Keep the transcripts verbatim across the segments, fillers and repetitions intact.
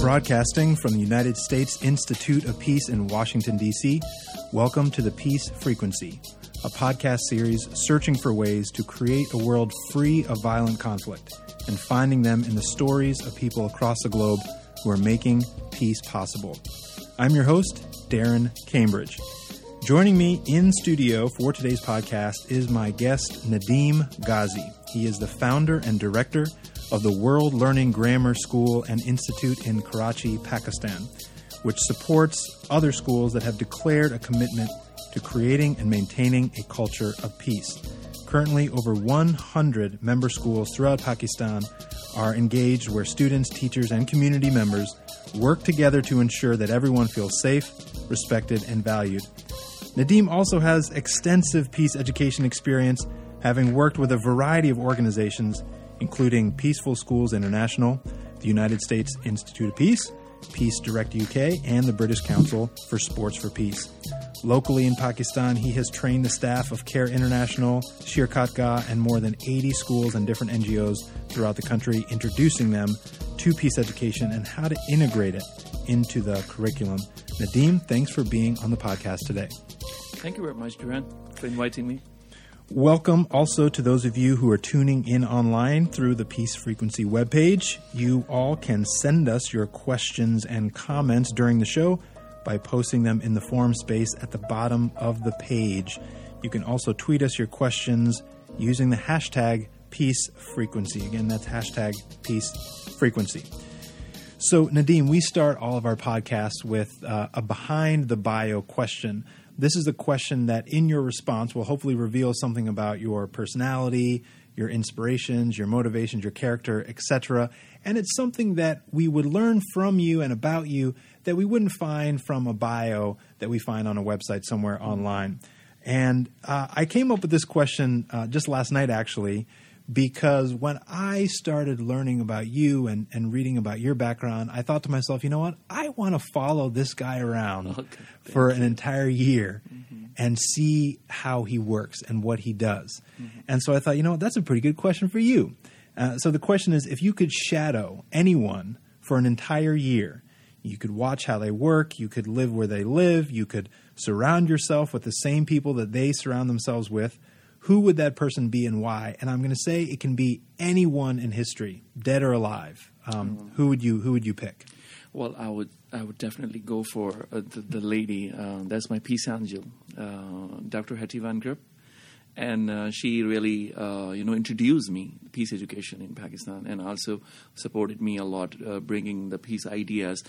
Broadcasting from the United States Institute of Peace in Washington, D C, welcome to the Peace Frequency, a podcast series searching for ways to create a world free of violent conflict and finding them in the stories of people across the globe who are making peace possible. I'm your host, Darren Cambridge. Joining me in studio for today's podcast is my guest, Nadeem Ghazi. He is the founder and director of the World Learning Grammar School and Institute in Karachi, Pakistan, which supports other schools that have declared a commitment to creating and maintaining a culture of peace. Currently, over one hundred member schools throughout Pakistan are engaged where students, teachers, and community members work together to ensure that everyone feels safe, respected, and valued. Nadeem also has extensive peace education experience, having worked with a variety of organizations, including Peaceful Schools International, the United States Institute of Peace, Peace Direct U K, and the British Council for Sports for Peace. Locally in Pakistan, he has trained the staff of CARE International, Shirkatgah, and more than eighty schools and different N G Os throughout the country, introducing them to peace education and how to integrate it into the curriculum. Nadeem, thanks for being on the podcast today. Thank you very much, Duran, for inviting me. Welcome also to those of you who are tuning in online through the Peace Frequency webpage. You all can send us your questions and comments during the show by posting them in the forum space at the bottom of the page. You can also tweet us your questions using the hashtag Peace Frequency. Again, that's hashtag Peace Frequency. So, Nadeem, we start all of our podcasts with uh, a behind the bio question. This is a question that in your response will hopefully reveal something about your personality, your inspirations, your motivations, your character, et cetera. And it's something that we would learn from you and about you that we wouldn't find from a bio that we find on a website somewhere online. And uh, I came up with this question uh, just last night, actually, because when I started learning about you and, and reading about your background, I thought to myself, you know what? I want to follow this guy around okay, for an entire year mm-hmm. and see how he works and what he does. Mm-hmm. And so I thought, you know what? That's a pretty good question for you. Uh, so the question is, if you could shadow anyone for an entire year, you could watch how they work, you could live where they live, you could surround yourself with the same people that they surround themselves with, who would that person be and why? And I'm going to say it can be anyone in history, dead or alive. Um, mm-hmm. Who would you Who would you pick? Well, I would I would definitely go for uh, the, the lady. Uh, that's my peace angel, uh, Doctor Hetty Van Grup, and uh, she really uh, you know introduced me to peace education in Pakistan, and also supported me a lot, uh, bringing the peace ideas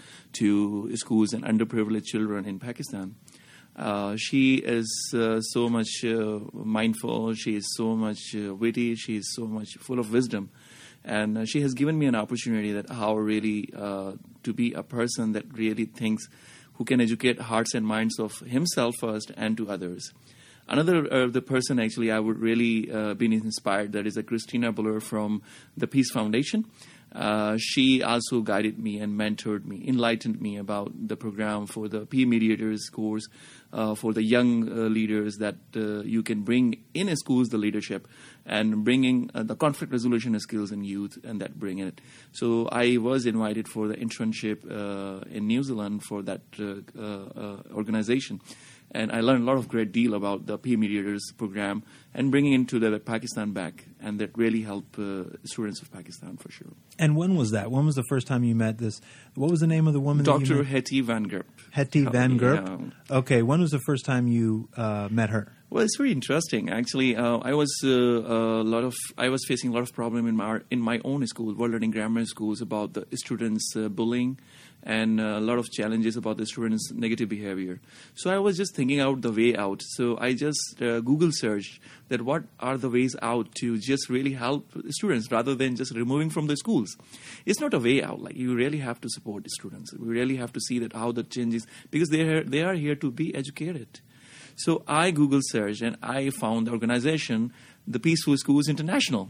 to schools and underprivileged children in Pakistan. Uh, she is uh, so much uh, mindful, she is so much uh, witty, she is so much full of wisdom. And uh, she has given me an opportunity that how really uh, to be a person that really thinks, who can educate hearts and minds of himself first and to others. Another uh, the person actually I would really uh, be inspired, that is a Christina Buller from the Peace Foundation. Uh, she also guided me and mentored me, enlightened me about the program for the peer mediators course, uh, for the young uh, leaders that uh, you can bring in a schools the leadership and bringing uh, the conflict resolution skills in youth and that bring it. So I was invited for the internship uh, in New Zealand for that uh, uh, organization. And I learned a lot of great deal about the peer mediators program and bringing into the Pakistan back, and that really helped uh, students of Pakistan for sure. And when was that? When was the first time you met this? What was the name of the woman? Doctor Hetty Van Grup. Hetty Van Grup. Yeah. Okay. When was the first time you uh, met her? Well, it's very interesting. Actually, uh, I was uh, a lot of I was facing a lot of problem in my in my own school, World Learning Grammar Schools, about the students uh, bullying. And a lot of challenges about the students' negative behavior. So I was just thinking out the way out. So I just uh, Google searched that what are the ways out to just really help students rather than just removing from the schools. It's not a way out. Like, you really have to support the students. We really have to see that how the changes, because they are, they are here to be educated. So I Google searched and I found the organization, the Peaceful Schools International.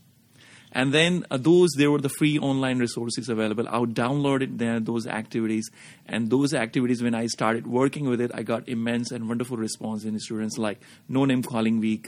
And then uh, those, there were the free online resources available. I downloaded there, those activities. And those activities, when I started working with it, I got immense and wonderful response in students, like No Name Calling Week,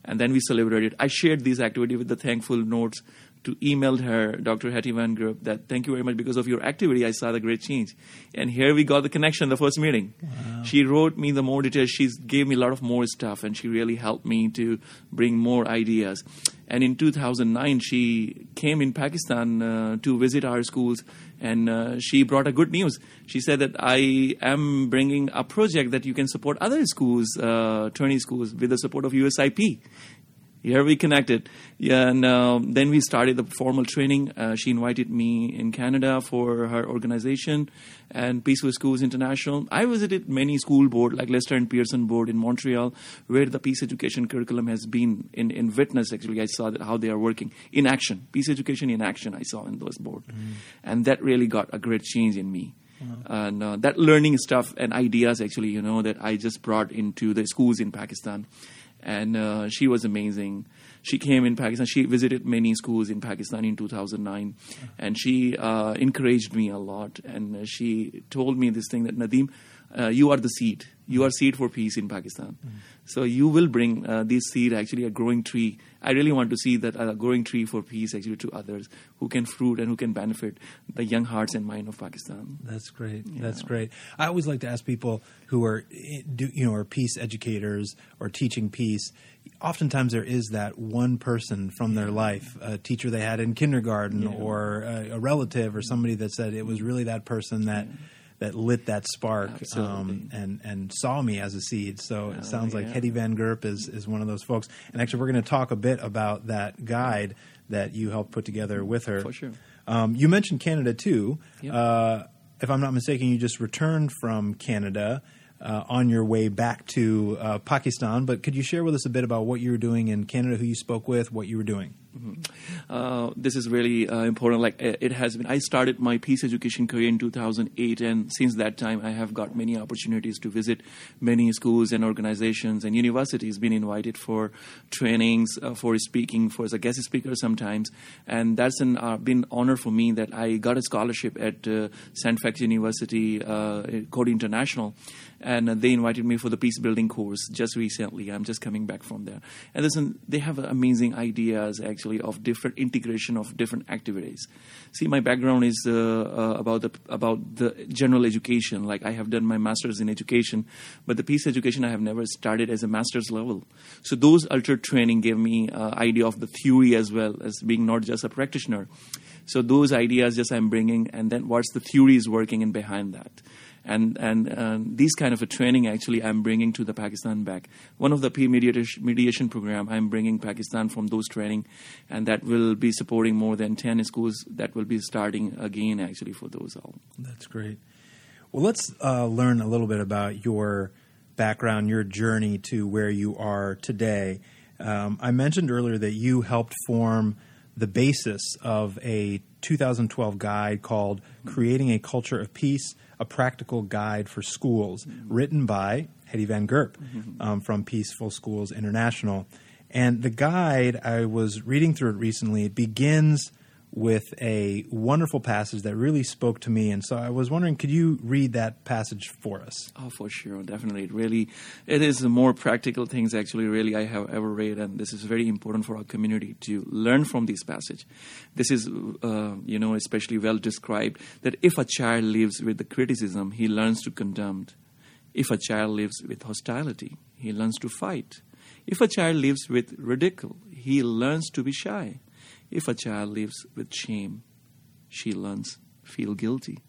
And then we celebrated. I shared this activity with the thankful notes to emailed her, Doctor Hattie Van Grup, that thank you very much because of your activity, I saw the great change. And here we got the connection, the first meeting. Wow. She wrote me the more details. She gave me a lot of more stuff, and she really helped me to bring more ideas. And in two thousand nine, she came in Pakistan uh, to visit our schools, and uh, she brought a good news. She said that I am bringing a project that you can support other schools, uh, twenty schools, with the support of U S I P. Here we connected. Yeah, and uh, then we started the formal training. Uh, she invited me in Canada for her organization and Peaceful Schools International. I visited many school boards like Lester and Pearson Board in Montreal, where the peace education curriculum has been in, in witness. Actually, I saw that how they are working in action. Peace education in action, I saw in those boards. Mm. And that really got a great change in me. Wow. And uh, that learning stuff and ideas, actually, you know, that I just brought into the schools in Pakistan. And uh, she was amazing. She came in Pakistan. She visited many schools in Pakistan in two thousand nine. And she uh, encouraged me a lot. And uh, she told me this thing that, Nadeem, uh, you are the seed. You are seed for peace in Pakistan. Mm. So you will bring uh, this seed, actually a growing tree. I really want to see that a growing tree for peace actually to others who can fruit and who can benefit the young hearts and mind of Pakistan. That's great. Yeah. That's great. I always like to ask people who are, you know, are peace educators or teaching peace. Oftentimes there is that one person from their life, a teacher they had in kindergarten yeah. or a, a relative or somebody that said it was really that person that yeah. that lit that spark um, and, and saw me as a seed. So it sounds oh, yeah. like Hattie Van Grup is, is one of those folks. And actually, we're going to talk a bit about that guide that you helped put together with her. For sure. Um, you mentioned Canada, too. Yep. Uh, if I'm not mistaken, you just returned from Canada uh, on your way back to uh, Pakistan. But could you share with us a bit about what you were doing in Canada, who you spoke with, what you were doing? Mm-hmm. Uh, this is really uh, important. Like it has been, I started my peace education career in two thousand eight, and since that time, I have got many opportunities to visit many schools and organizations and universities. Been invited for trainings, uh, for speaking, for as a guest speaker sometimes, and that's an uh, been honor for me that I got a scholarship at uh, Saint F A C University, uh, Code International, and uh, they invited me for the peace building course just recently. I'm just coming back from there, and listen, they have amazing ideas actually of different integration of different activities. See, my background is uh, uh, about the about the general education. Like I have done my master's in education, but the peace education I have never started as a master's level. So those altered training gave me uh, idea of the theory as well as being not just a practitioner. So those ideas just I'm bringing, and then what's the theory is working in behind that. And and uh, these kind of a training actually I'm bringing to the Pakistan back. One of the peer mediation, mediation program I'm bringing Pakistan from those training, and that will be supporting more than ten schools that will be starting again actually for those all. That's great. Well, let's uh, learn a little bit about your background, your journey to where you are today. Um, I mentioned earlier that you helped form the basis of a two thousand twelve guide called Creating a Culture of Peace, a Practical Guide for Schools, mm-hmm. written by Hattie Van Grup mm-hmm. um, from Peaceful Schools International. And the guide, I was reading through it recently, it begins with a wonderful passage that really spoke to me. And so I was wondering, could you read that passage for us? Oh, for sure. Definitely. It really, it is the more practical things actually really I have ever read. And this is very important for our community to learn from this passage. This is, uh, you know, especially well described that if a child lives with the criticism, he learns to condemn. If a child lives with hostility, he learns to fight. If a child lives with ridicule, he learns to be shy. If a child lives with shame, she learns to feel guilty.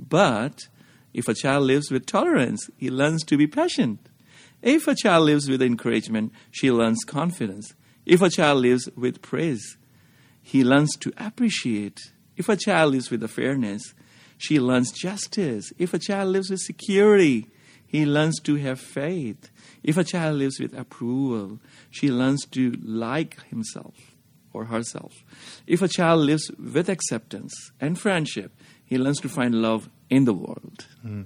But if a child lives with tolerance, he learns to be patient. If a child lives with encouragement, she learns confidence. If a child lives with praise, he learns to appreciate. If a child lives with fairness, she learns justice. If a child lives with security, he learns to have faith. If a child lives with approval, she learns to like himself or herself. If a child lives with acceptance and friendship, he learns to find love in the world. Mm.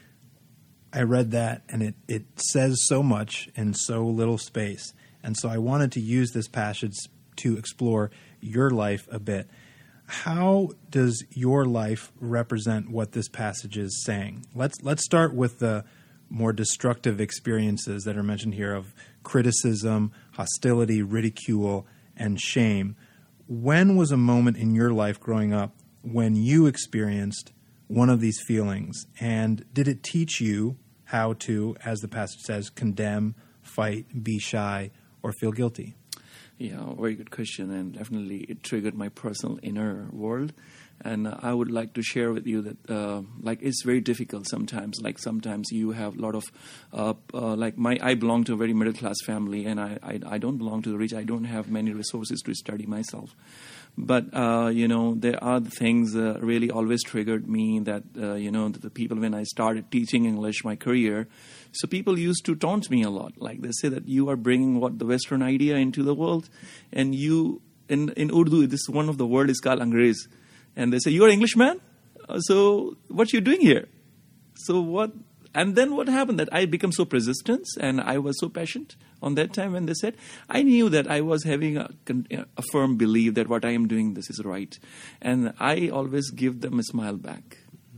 I read that, and it, it says so much in so little space. And so I wanted to use this passage to explore your life a bit. How does your life represent what this passage is saying? Let's let's start with the more destructive experiences that are mentioned here of criticism, hostility, ridicule, and shame. When was a moment in your life growing up when you experienced one of these feelings? And did it teach you how to, as the passage says, condemn, fight, be shy, or feel guilty? Yeah, very good question, and definitely it triggered my personal inner world. And uh, I would like to share with you that, uh, like, it's very difficult sometimes. Like, sometimes you have a lot of, uh, uh, like, my I belong to a very middle class family, and I, I I don't belong to the rich. I don't have many resources to study myself. But, uh, you know, there are the things uh, really always triggered me that, uh, you know, the people, when I started teaching English, my career, so people used to taunt me a lot. Like, they say that you are bringing what the Western idea into the world, and you, in, in Urdu, this one of the word is called Angrez. And they say, you're Englishman? Uh, so what you doing here? So what? And then what happened? That I became so persistent and I was so patient on that time when they said, I knew that I was having a, a firm belief that what I am doing, this is right. And I always give them a smile back.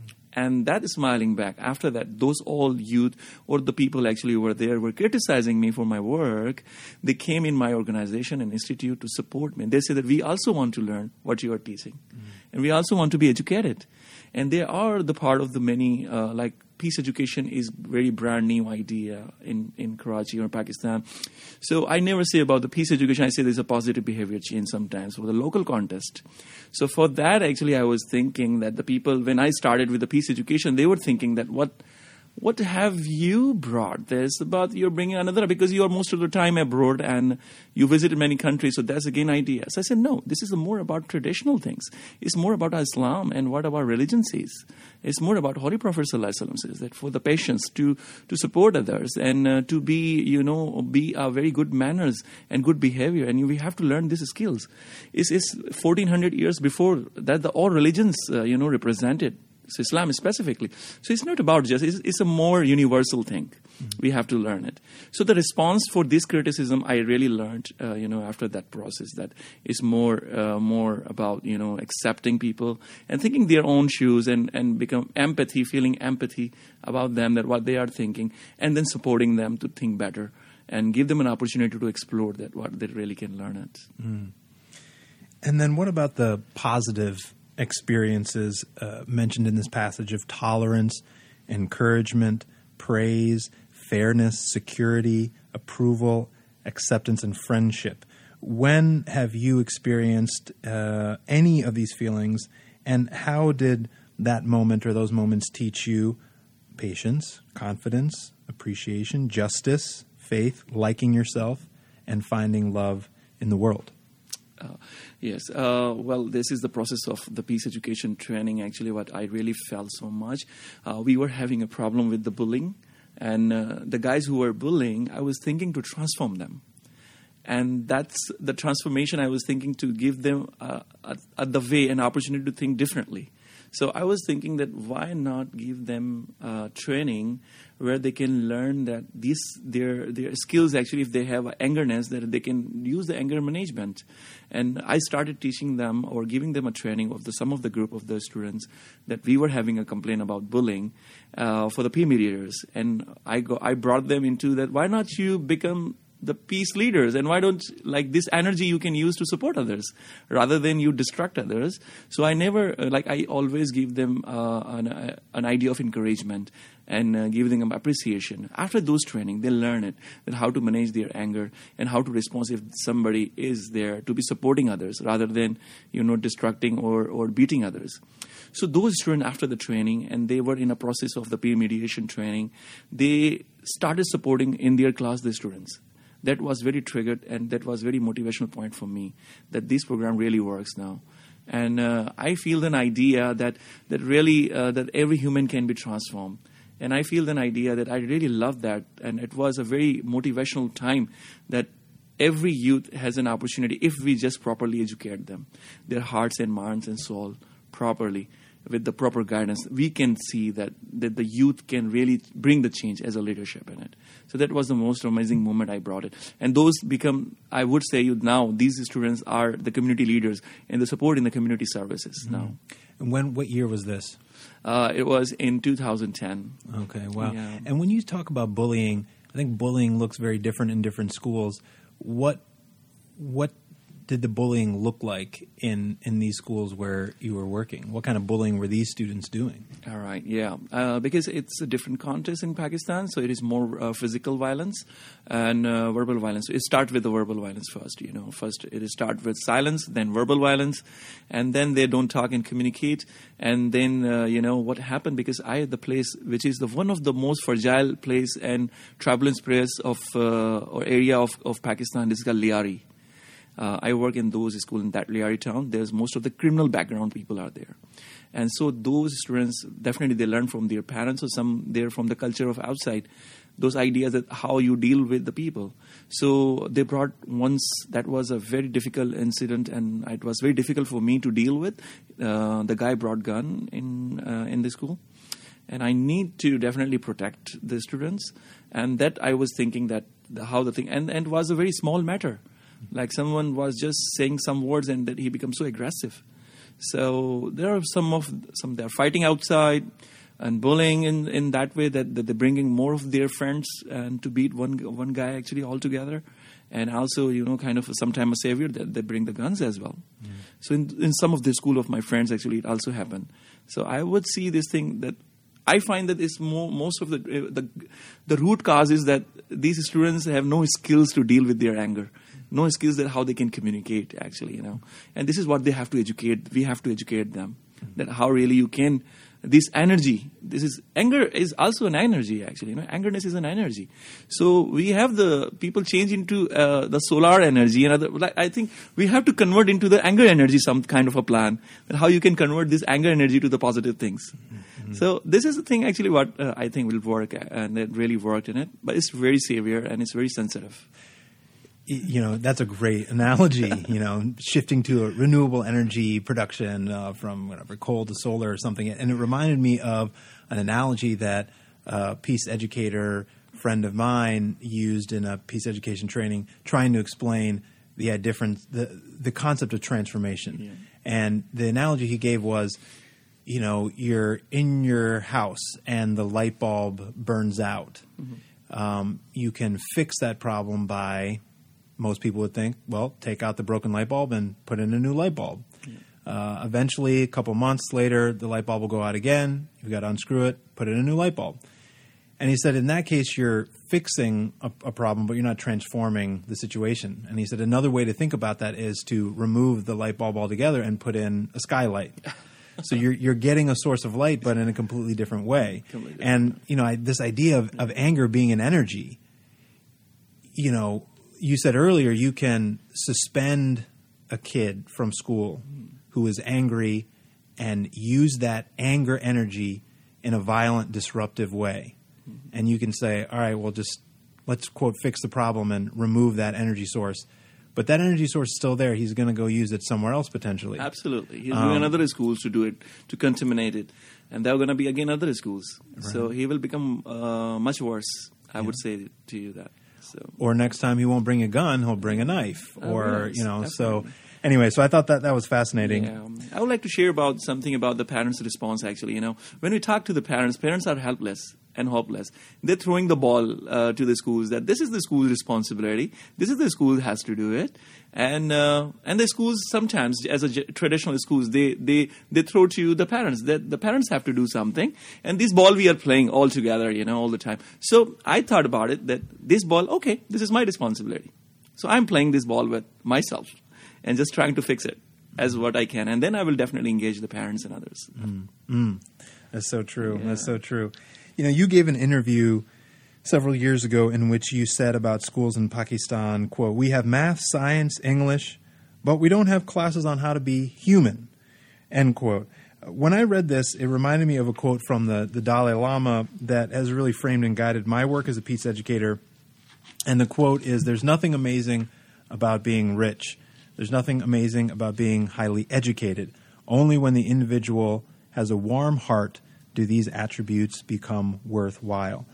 And that smiling back, after that, those all youth or the people actually who were there were criticizing me for my work. They came in my organization and institute to support me. They said that we also want to learn what you are teaching. Mm-hmm. And we also want to be educated. And they are the part of the many, uh, like peace education is very brand new idea in, in Karachi or Pakistan. So I never say about the peace education, I say there's a positive behavior change sometimes for the local context. So for that, actually, I was thinking that the people, when I started with the peace education, they were thinking that what what have you brought? There's about you're bringing another, because you are most of the time abroad and you visited many countries. So that's again idea. So I said, no, this is more about traditional things. It's more about Islam and what our religion says. It's more about Holy Prophet Sallallahu Alaihi Wasallam says that for the patience to to support others and uh, to be, you know, be a very good manners and good behavior. And we have to learn these skills. It's, it's fourteen hundred years before that the all religions, uh, you know, represented. So Islam specifically. So it's not about just, it's, it's a more universal thing. Mm-hmm. We have to learn it. So the response for this criticism, I really learned, uh, you know, after that process, that is more uh, more about, you know, accepting people and thinking their own shoes and, and become empathy, feeling empathy about them, that what they are thinking, and then supporting them to think better and give them an opportunity to explore that, what they really can learn it. Mm. And then what about the positive experiences uh, mentioned in this passage of tolerance, encouragement, praise, fairness, security, approval, acceptance, and friendship? When have you experienced uh, any of these feelings, and how did that moment or those moments teach you patience, confidence, appreciation, justice, faith, liking yourself, and finding love in the world? Uh, yes. Uh, well, this is the process of the peace education training. Actually, what I really felt so much, uh, we were having a problem with the bullying. And uh, the guys who were bullying, I was thinking to transform them. And that's the transformation I was thinking to give them uh, at, at the way an opportunity to think differently. So I was thinking that why not give them uh, training where they can learn that these their their skills, actually, if they have angerness, that they can use the anger management. And I started teaching them or giving them a training of the some of the group of the students that we were having a complaint about bullying uh, for the peer mediators. And I go I brought them into that. Why not you become the peace leaders, and why don't, like, this energy you can use to support others rather than you distract others. So I never, uh, like, I always give them uh, an, uh, an idea of encouragement and uh, give them appreciation. After those training, they learn it, that how to manage their anger and how to respond if somebody is there to be supporting others rather than, you know, distracting or, or beating others. So those students, after the training, and they were in a process of the peer mediation training, they started supporting in their class the students. That was very triggered, and that was very motivational point for me, that this program really works now. And uh, I feel an idea that that really, uh, that every human can be transformed. And I feel an idea that I really love that. And it was a very motivational time that every youth has an opportunity if we just properly educate them, their hearts and minds and soul properly. with the proper guidance, we can see that, that the youth can really bring the change as a leadership in it. So that was the most amazing moment I brought it. And those become, I would say now, these students are the community leaders and the support in the community services mm-hmm. now. And when, what year was this? Uh, it was in two thousand ten. Okay, wow. Yeah. And when you talk about bullying, I think bullying looks very different in different schools. What what did the bullying look like in, in these schools where you were working? What kind of bullying were these students doing? All right, yeah. Uh, because it's a different context in Pakistan, so it is more uh, physical violence and uh, verbal violence. It starts with the verbal violence first, you know. First it starts with silence, then verbal violence, and then they don't talk and communicate. And then, uh, you know, what happened, because I had the place, which is the one of the most fragile place and turbulence place of, uh, or area of, of Pakistan, this is called Liari. Uh, I work in those schools in that Liari town. There's most of the criminal background people are there. And so those students, definitely they learn from their parents or some they're from the culture of outside, those ideas that how you deal with the people. So they brought once, that was a very difficult incident and it was very difficult for me to deal with. Uh, the guy brought gun in, uh, in the school. And I need to definitely protect the students. And that I was thinking that the, how the thing, and, and it was a very small matter. Like someone was just saying some words and that he becomes so aggressive. So there are some of some they're fighting outside and bullying in, in that way that, that they're bringing more of their friends and to beat one one guy actually altogether. And also, you know, kind of sometimes a savior that they bring the guns as well. Mm. So in, in some of the school of my friends, actually, it also happened. So I would see this thing that I find that it's more, most of the, the the root cause is that these students have no skills to deal with their anger. No skills that how they can communicate, actually, you know. And this is what they have to educate. We have to educate them that how really you can, this energy, this is, anger is also an energy, actually, you know. Angerness is an energy. So we have the people change into uh, the solar energy. And other, like, I think we have to convert into the anger energy some kind of a plan, that how you can convert this anger energy to the positive things. Mm-hmm. So this is the thing, actually, what uh, I think will work, and it really worked in it. But it's very severe and it's very sensitive. You know, that's a great analogy, you know, shifting to a renewable energy production uh, from whatever, coal to solar or something. And it reminded me of an analogy that a peace educator friend of mine used in a peace education training, trying to explain the difference, the, the concept of transformation. Yeah. And the analogy he gave was, you know, you're in your house and the light bulb burns out. Mm-hmm. Um, you can fix that problem by... Most people would think, well, take out the broken light bulb and put in a new light bulb. Yeah. Uh, eventually, a couple months later, the light bulb will go out again. You've got to unscrew it, put in a new light bulb. And he said, in that case, you're fixing a, a problem, but you're not transforming the situation. And he said, another way to think about that is to remove the light bulb altogether and put in a skylight. So you're you're getting a source of light, but in a completely different way. Completely different. And you know, I, this idea of, of anger being an energy, you know. You said earlier you can suspend a kid from school who is angry and use that anger energy in a violent, disruptive way. And you can say, all right, well, just let's, quote, fix the problem and remove that energy source. But that energy source is still there. He's going to go use it somewhere else potentially. Absolutely. He's um, going other schools to do it, to contaminate it. And there are going to be, again, other schools. Right. So he will become uh, much worse, I yeah. would say to you that. So. Or next time he won't bring a gun, he'll bring a knife. Oh, or, yes, you know, definitely. So anyway, so I thought that that was fascinating. Yeah. I would like to share about something about the parents' response, actually. You know, when we talk to the parents, parents are helpless and hopeless. They're throwing the ball uh, to the schools that this is the school's responsibility. This is the school that has to do it. And uh, and the schools sometimes, as a g- traditional schools, they, they, they throw to you the parents. That the parents have to do something. And this ball we are playing all together, you know, all the time. So I thought about it that this ball, okay, this is my responsibility. So I'm playing this ball with myself and just trying to fix it as what I can. And then I will definitely engage the parents and others. Mm. Mm. That's so true. Yeah. That's so true. You know, you gave an interview several years ago in which you said about schools in Pakistan, quote, we have math, science, English, but we don't have classes on how to be human, end quote. When I read this, it reminded me of a quote from the, the Dalai Lama that has really framed and guided my work as a peace educator. And the quote is, there's nothing amazing about being rich. There's nothing amazing about being highly educated. Only when the individual has a warm heart, do these attributes become worthwhile.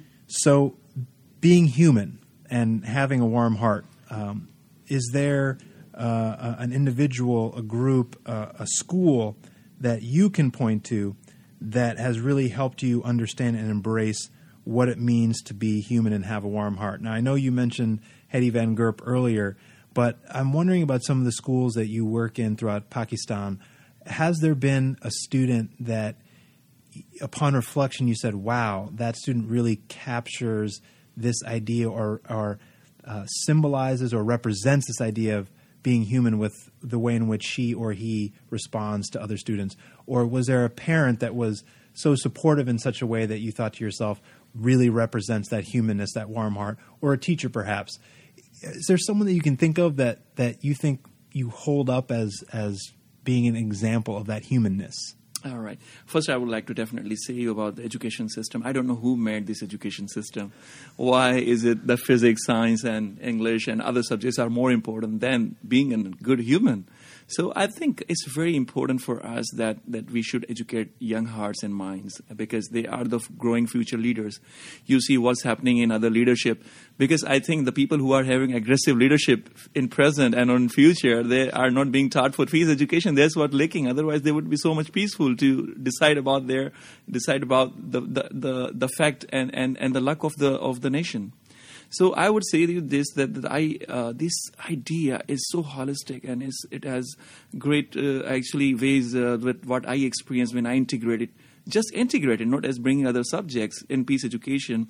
So being human and having a warm heart, um, is there uh, an individual, a group, uh, a school that you can point to that has really helped you understand and embrace what it means to be human and have a warm heart? Now, I know you mentioned Hetty Van Gerp earlier, but I'm wondering about some of the schools that you work in throughout Pakistan. Has there been a student that, upon reflection, you said, wow, that student really captures this idea or, or uh, symbolizes or represents this idea of being human with the way in which she or he responds to other students? Or was there a parent that was so supportive in such a way that you thought to yourself, really represents that humanness, that warm heart? Or a teacher, perhaps? Is there someone that you can think of that, that you think you hold up as as being an example of that humanness? All right. First, I would like to definitely say about the education system. I don't know who made this education system. Why is it that physics, science, and English and other subjects are more important than being a good human? So I think it's very important for us that, that we should educate young hearts and minds, because they are the growing future leaders. You see what's happening in other leadership, because I think the people who are having aggressive leadership in present and in future, they are not being taught for peace education. That's what lacking. Otherwise, they would be so much peaceful to decide about their decide about the the, the, the fact and, and, and the luck of the of the nation. So I would say to you this, that, that I uh, this idea is so holistic, and is, it has great uh, actually ways uh, with what I experienced when I integrated. Just integrated, not as bringing other subjects in peace education.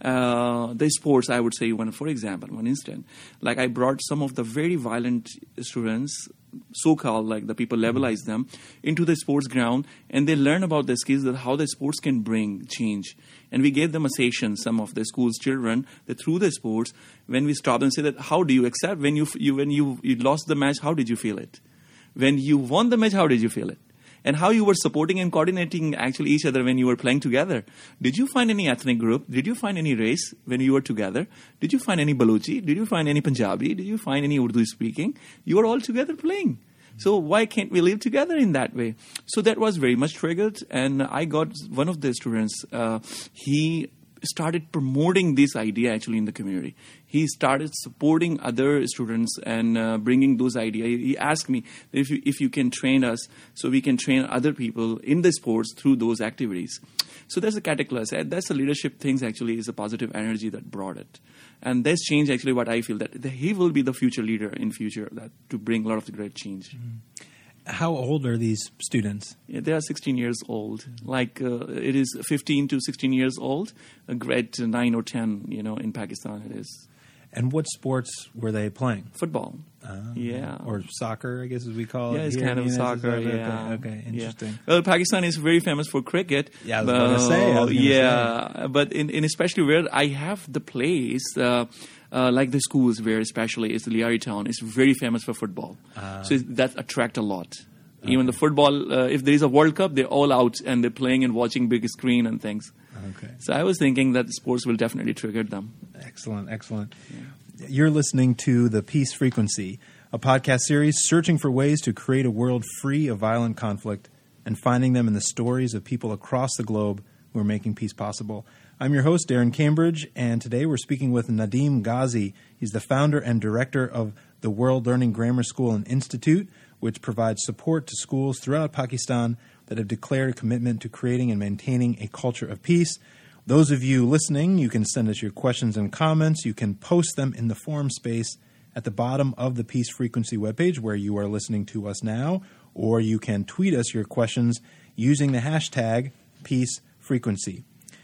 Uh, the sports, I would say, one for example, one instant. Like I brought some of the very violent students, so-called, like the people levelize them, into the sports ground, and they learn about the skills that how the sports can bring change. And we gave them a session, some of the school's children, that through the sports, when we stopped and said that, how do you accept when you, you when you, you lost the match, how did you feel it? When you won the match, how did you feel it? And how you were supporting and coordinating actually each other when you were playing together. Did you find any ethnic group? Did you find any race when you were together? Did you find any Baluchi? Did you find any Punjabi? Did you find any Urdu speaking? You were all together playing. So why can't we live together in that way? So that was very much triggered. And I got one of the students, uh, he started promoting this idea actually in the community. He started supporting other students and uh, bringing those ideas. He asked me if you, if you can train us so we can train other people in the sports through those activities. So that's a catalyst. That's the leadership things actually is a positive energy that brought it. And that's change actually what I feel, that he will be the future leader in future that to bring a lot of the great change. Mm-hmm. How old are these students? Yeah, they are sixteen years old. Like uh, it is fifteen to sixteen years old. A grade nine or ten, you know, in Pakistan it is. And what sports were they playing? Football. Uh, yeah. Or soccer, I guess as we call it. Yeah, it's here kind of soccer. Okay, yeah. okay, interesting. Yeah. Well, Pakistan is very famous for cricket. Yeah, I was going to say. I was gonna yeah, say. But in, in especially where I have the place, uh, uh, like the schools where especially is the Liari town, is very famous for football. Uh, so that attract a lot. Okay. Even the football, uh, if there is a World Cup, they're all out and they're playing and watching big screen and things. Okay. So I was thinking that sports will definitely trigger them. Excellent, excellent. Yeah. You're listening to The Peace Frequency, a podcast series searching for ways to create a world free of violent conflict and finding them in the stories of people across the globe who are making peace possible. I'm your host, Darren Cambridge, and today we're speaking with Nadeem Ghazi. He's the founder and director of the World Learning Grammar School and Institute, which provides support to schools throughout Pakistan that have declared a commitment to creating and maintaining a culture of peace. Those of you listening, you can send us your questions and comments. You can post them in the forum space at the bottom of the Peace Frequency webpage where you are listening to us now, or you can tweet us your questions using the hashtag Peace Frequency.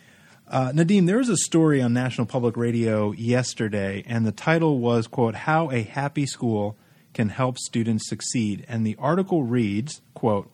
Uh, Nadeem, there was a story on National Public Radio yesterday, and the title was, quote, "How a Happy School Can Help Students Succeed." And the article reads, quote,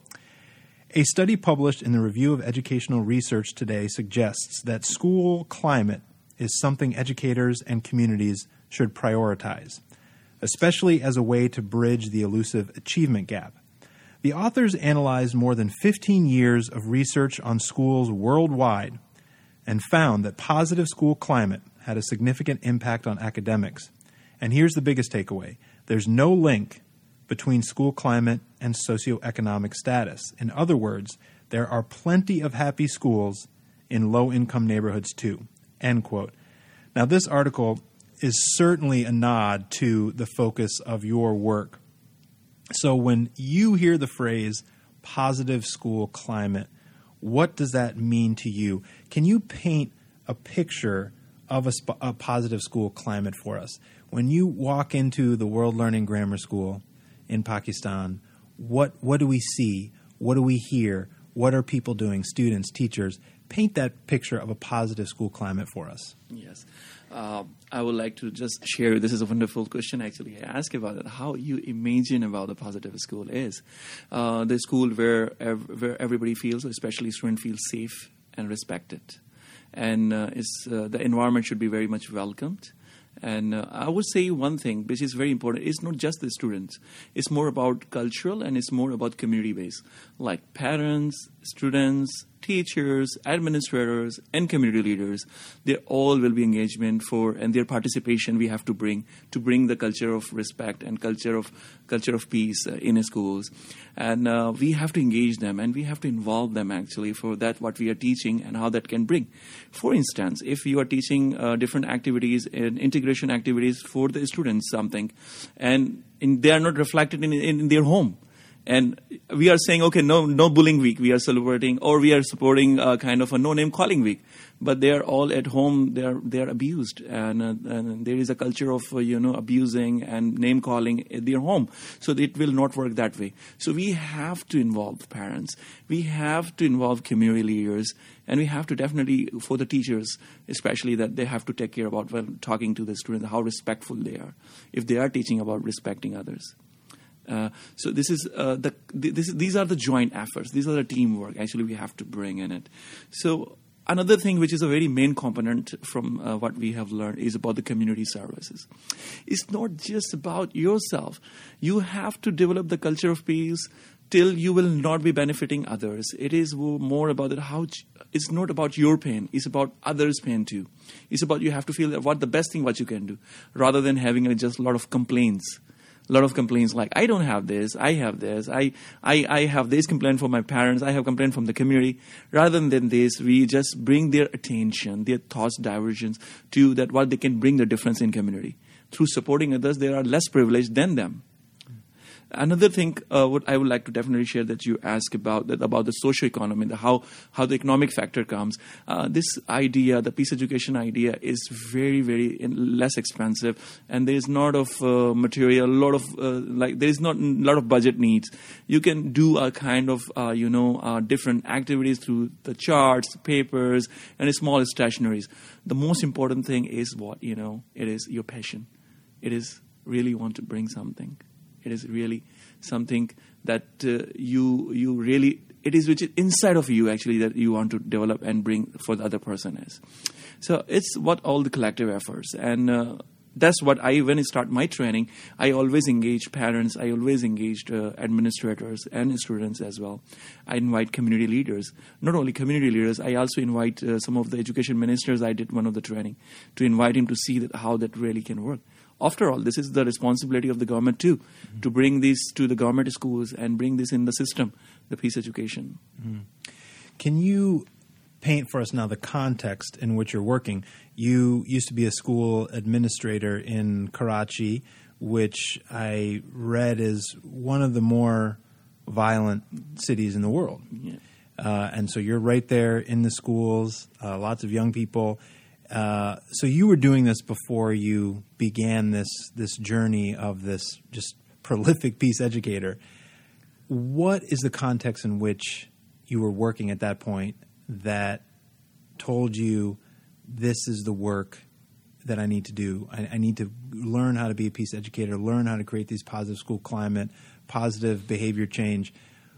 "A study published in the Review of Educational Research today suggests that school climate is something educators and communities should prioritize, especially as a way to bridge the elusive achievement gap. The authors analyzed more than fifteen years of research on schools worldwide and found that positive school climate had a significant impact on academics. And here's the biggest takeaway. There's no link between school climate and socioeconomic status. In other words, There are plenty of happy schools in low-income neighborhoods too, end quote. Now, this article is certainly a nod to the focus of your work. So when you hear the phrase positive school climate, what does that mean to you? Can you paint a picture of a, sp- a positive school climate for us? When you walk into the World Learning Grammar School in Pakistan, what what do we see? What do we hear? What are people doing, students, teachers? Paint that picture of a positive school climate for us. Yes. Uh, I would like to just share, this is a wonderful question actually. I ask about it, how you imagine about the positive school is. Uh, the school where ev- where everybody feels, especially students, feel safe and respected. And uh, it's, uh, the environment should be very much welcomed. And uh, I would say one thing, which is very important, it's not just the students. It's more about cultural and it's more about community-based, like parents, students, teachers, administrators, and community leaders. They all will be engagement for, and their participation we have to bring to bring the culture of respect and culture of culture of peace uh, in schools. And uh, we have to engage them and we have to involve them actually for that what we are teaching and how that can bring. For instance, if you are teaching uh, different activities and integration activities for the students something, and in, they are not reflected in, in, in their home. And we are saying, okay, no no bullying week we are celebrating, or we are supporting a kind of a no-name calling week. But they are all at home, they are they are abused. And, uh, and there is a culture of, uh, you know, abusing and name-calling at their home. So it will not work that way. So we have to involve parents. We have to involve community leaders. And we have to definitely, for the teachers, especially that they have to take care about when talking to the students, how respectful they are. If they are teaching about respecting others. Uh, so this is uh, the this, these are the joint efforts. These are the teamwork. Actually, we have to bring in it. So another thing, which is a very main component from uh, what we have learned, is about the community services. It's not just about yourself. You have to develop the culture of peace till you will not be benefiting others. It is more about it. How it's not about your pain. It's about others' pain too. It's about you have to feel what the best thing what you can do, rather than having a, just a lot of complaints. A lot of complaints like, I don't have this, I have this, I, I, I have this complaint from my parents, I have complaint from the community. Rather than this, we just bring their attention, their thoughts, diversions to that what they can bring the difference in community. Through supporting others, they are less privileged than them. Another thing, uh, what I would like to definitely share that you ask about that about the socioeconomy, the how how the economic factor comes. Uh, this idea, the peace education idea, is very very in, less expensive, and there is not of uh, material, a lot of uh, like there is not a lot of budget needs. You can do a kind of uh, you know uh, different activities through the charts, papers, and small stationaries. The most important thing is what you know. It is your passion. It is really want to bring something. It is really something that uh, you you really, it is which is inside of you actually that you want to develop and bring for the other person is. So it's what all the collective efforts. And uh, that's what I, when I start my training, I always engage parents, I always engage uh, administrators and students as well. I invite community leaders. Not only community leaders, I also invite uh, some of the education ministers. I did one of the training to invite him to see that how that really can work. After all, this is the responsibility of the government too, mm-hmm. to bring this to the government schools and bring this in the system, the peace education. Mm-hmm. Can you paint for us now the context in which you're working? You used to be a school administrator in Karachi, which I read is one of the more violent cities in the world. Yeah. Uh, and so you're right there in the schools, uh, lots of young people. Uh, so you were doing this before you began this this journey of this just prolific peace educator. What is the context in which you were working at that point that told you this is the work that I need to do? I, I need to learn how to be a peace educator, learn how to create these positive school climate, positive behavior change.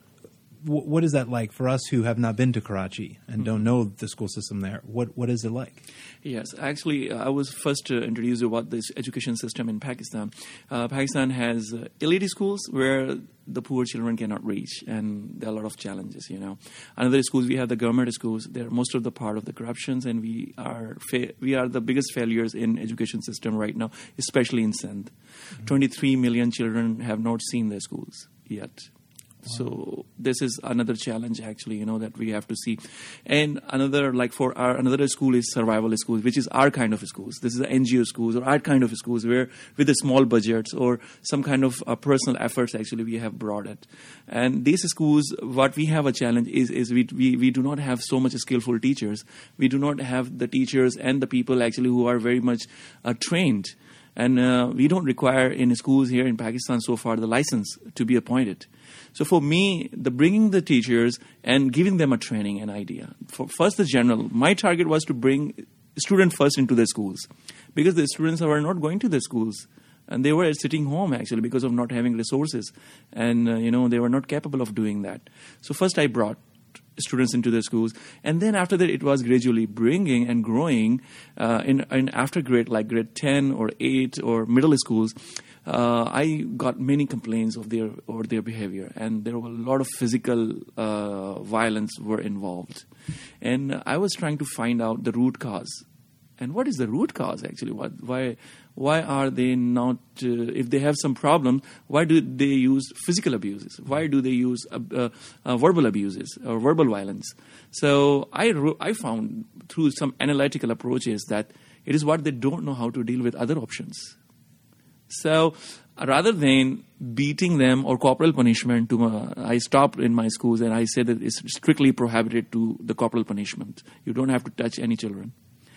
What is that like for us who have not been to Karachi and don't know the school system there? What What is it like? Yes, actually, uh, I was first to introduce you about this education system in Pakistan. Uh, Pakistan has uh, elite schools where the poor children cannot reach, and there are a lot of challenges, you know. Another schools, we have the government schools. They're most of the part of the corruptions, and we are fa- we are the biggest failures in education system right now, especially in Sindh. Mm-hmm. twenty-three million children have not seen their schools yet. So this is another challenge, actually, you know, that we have to see. And another, like for our, another school is survival schools, which is our kind of schools. This is the N G O schools or our kind of schools where with the small budgets or some kind of uh, personal efforts, actually, we have brought it. And these schools, what we have a challenge is, is we, we, we do not have so much skillful teachers. We do not have the teachers and the people actually who are very much uh, trained. And uh, we don't require in schools here in Pakistan so far the license to be appointed. So for me, the bringing the teachers and giving them a training and idea. For first, the general. My target was to bring students first into the schools because the students were not going to the schools. And they were sitting home, actually, because of not having resources. And, uh, you know, they were not capable of doing that. So first I brought students into the schools. And then after that, it was gradually bringing and growing uh, in, in after grade, like grade ten or eight or middle schools. Uh, I got many complaints of their or their behavior, and there were a lot of physical uh, violence were involved. And I was trying to find out the root cause. And what is the root cause, actually? What, why why are they not, uh, if they have some problem, why do they use physical abuses? Why do they use uh, uh, uh, verbal abuses or verbal violence? So I, I found through some analytical approaches that it is what they don't know how to deal with other options. So rather than beating them or corporal punishment, to uh, I stopped in my schools and I said that it's strictly prohibited to the corporal punishment. You don't have to touch any children.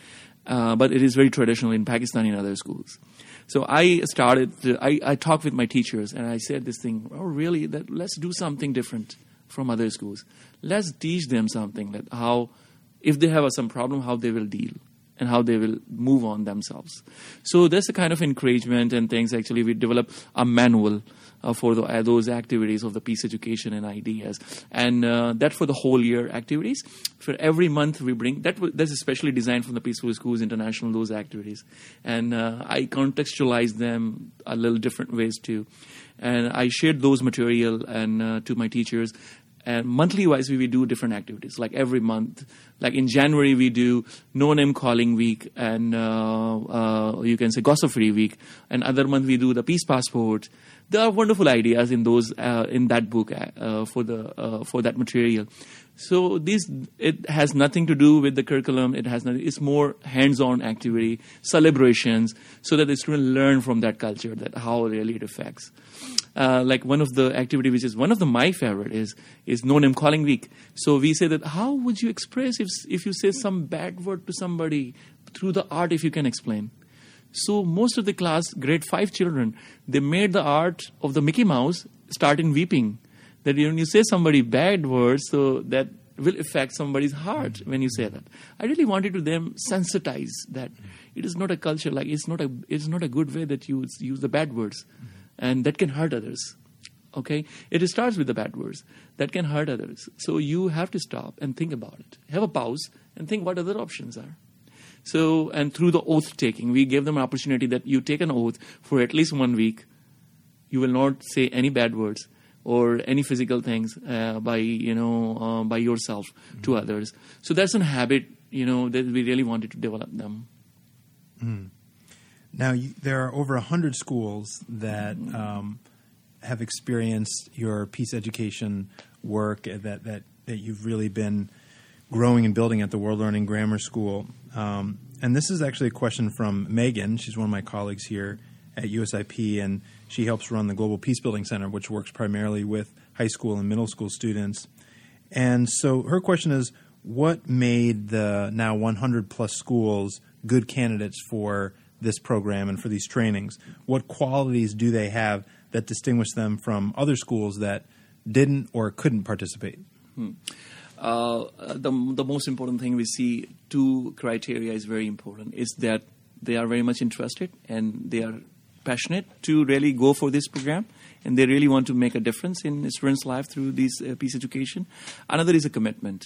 Uh, but it is very traditional in Pakistan and other schools. So I started, to, I, I talked with my teachers and I said this thing, oh really, that let's do something different from other schools. Let's teach them something that how, if they have some problem, how they will deal and how they will move on themselves. So there's a kind of encouragement and things. Actually, we develop a manual uh, for the, uh, those activities of the peace education and ideas. And uh, that for the whole year activities. For every month we bring, that w- that's especially designed from the Peaceful Schools International, those activities. And uh, I contextualize them a little different ways too. And I shared those material and uh, to my teachers. And monthly wise, we, we do different activities, like every month. Like in January, we do No Name Calling Week and uh, uh, you can say Gossip Free Week. And other month, we do the Peace Passport. There are wonderful ideas in those uh, in that book uh, for the uh, for that material. So this it has nothing to do with the curriculum. It has nothing. It's more hands-on activity, celebrations, so that the students learn from that culture that how really it affects. Uh, like one of the activity, which is one of the my favorite, is is No Name Calling Week. So we say that how would you express if if you say some bad word to somebody through the art, if you can explain. So most of the class, grade five children, they made the art of the Mickey Mouse starting weeping. That when you say somebody bad words, so that will affect somebody's heart when you say that. I really wanted to them sensitize that it is not a culture, like it's not a it's not a good way that you use the bad words, and that can hurt others. Okay, it starts with the bad words that can hurt others. So you have to stop and think about it. Have a pause and think what other options are. So, and through the oath taking, we gave them an opportunity that you take an oath for at least one week. You will not say any bad words or any physical things uh, by, you know, uh, by yourself mm-hmm. to others. So that's a habit, you know, that we really wanted to develop them. Mm. Now, you, there are over one hundred schools that um, have experienced your peace education work that, that, that you've really been growing and building at the World Learning Grammar School. Um, and this is actually a question from Megan. She's one of my colleagues here at U S I P, and she helps run the Global Peacebuilding Center, which works primarily with high school and middle school students. And so her question is, what made the now one hundred plus schools good candidates for this program and for these trainings? What qualities do they have that distinguish them from other schools that didn't or couldn't participate? Hmm. Uh, the the most important thing we see, two criteria is very important, is that they are very much interested and they are passionate to really go for this program, and they really want to make a difference in students' life through this uh, peace education. Another is a commitment.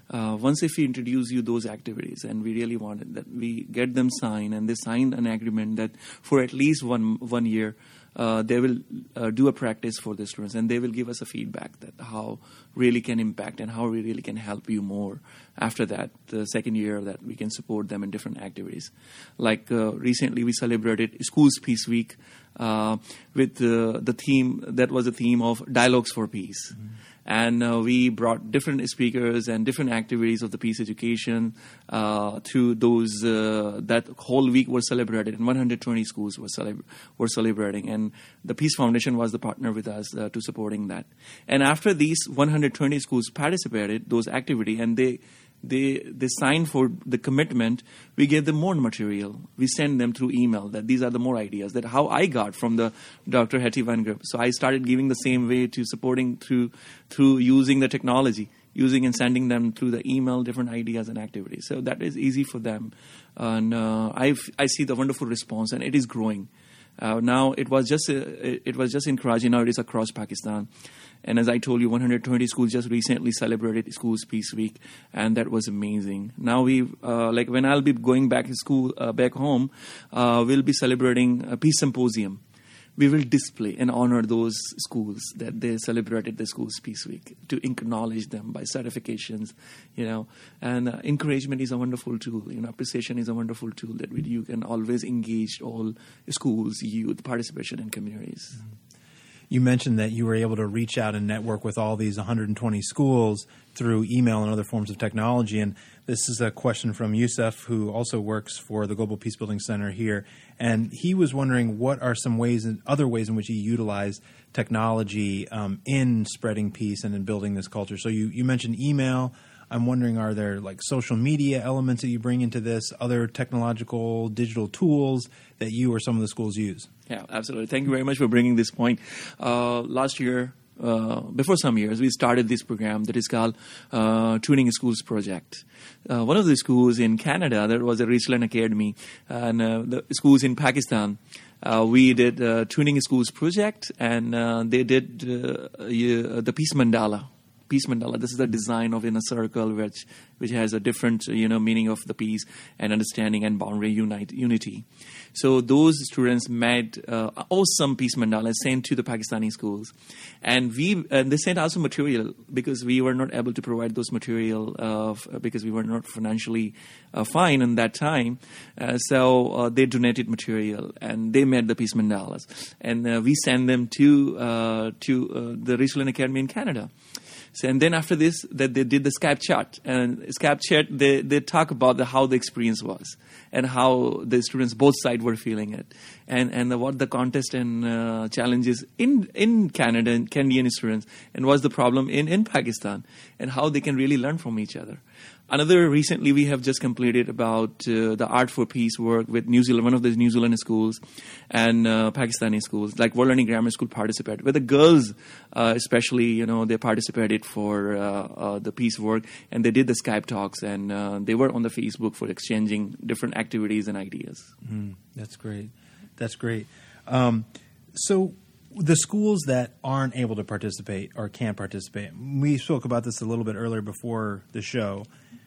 Uh, once if we introduce you those activities, and we really wanted that we get them signed, and they sign an agreement that for at least one one year, uh, they will uh, do a practice for the students, and they will give us a feedback that how really can impact and how we really can help you more. After that, the second year that we can support them in different activities. Like uh, recently we celebrated Schools Peace Week uh, with uh, the theme, that was a theme of Dialogues for Peace. Mm-hmm. And uh, we brought different speakers and different activities of the peace education uh, to those, uh, that whole week were celebrated, and one hundred twenty schools were, celebra- were celebrating. And the Peace Foundation was the partner with us uh, to supporting that. And after these one hundred twenty schools participated, those activity, and they They they signed for the commitment. We gave them more material. We send them through email that these are the more ideas that how I got from the Doctor Hetty Van Group. So I started giving the same way to supporting through through using the technology, using and sending them through the email different ideas and activities. So that is easy for them, and uh, I I see the wonderful response, and it is growing. Uh, now it was just uh, it was just in Karachi. Now it is across Pakistan. And as I told you, one hundred twenty schools just recently celebrated Schools Peace Week, and that was amazing. Now we, uh, like when I'll be going back to school, uh, back home, uh, we'll be celebrating a Peace Symposium. We will display and honor those schools that they celebrated the Schools Peace Week, to acknowledge them by certifications, you know. And uh, encouragement is a wonderful tool. You know, appreciation is a wonderful tool that we, you can always engage all schools, youth, participation in communities. Mm-hmm. You mentioned that you were able to reach out and network with all these one hundred twenty schools through email and other forms of technology. And this is a question from Yusuf, who also works for the Global Peace Building Center here. And he was wondering what are some ways and other ways in which you utilize technology um, in spreading peace and in building this culture. So you, you mentioned email. I'm wondering, are there like social media elements that you bring into this, other technological digital tools that you or some of the schools use? Yeah, absolutely. Thank you very much for bringing this point. Uh, last year, uh, before some years, we started this program that is called uh, Tuning Schools Project. Uh, one of the schools in Canada, there was a Richland Academy, and uh, the schools in Pakistan, uh, we did uh, Tuning Schools Project, and uh, they did uh, uh, the Peace Mandala. Peace Mandala. This is the design of in a circle, which which has a different, you know, meaning of the peace and understanding and boundary unite, unity. So those students made uh, awesome Peace Mandalas sent to the Pakistani schools, and we and they sent also material because we were not able to provide those material uh, because we were not financially uh, fine in that time. Uh, so uh, they donated material and they made the Peace Mandalas, and uh, we sent them to uh, to uh, the Richland Academy in Canada. So, and then after this, that they did the Skype chat, and Skype chat, they, they talk about the, how the experience was and how the students, both sides were feeling it, and and the, what the contest and uh, challenges in in Canada and Canadian students, and what's the problem in, in Pakistan, and how they can really learn from each other. Another recently we have just completed about uh, the Art for Peace work with New Zealand, one of the New Zealand schools and uh, Pakistani schools, like World Learning Grammar School participated, where the girls uh, especially, you know, they participated for uh, uh, the peace work, and they did the Skype talks, and uh, they were on the Facebook for exchanging different activities and ideas. Mm, that's great. That's great. Um, so the schools that aren't able to participate or can't participate, we spoke about this a little bit earlier before the show.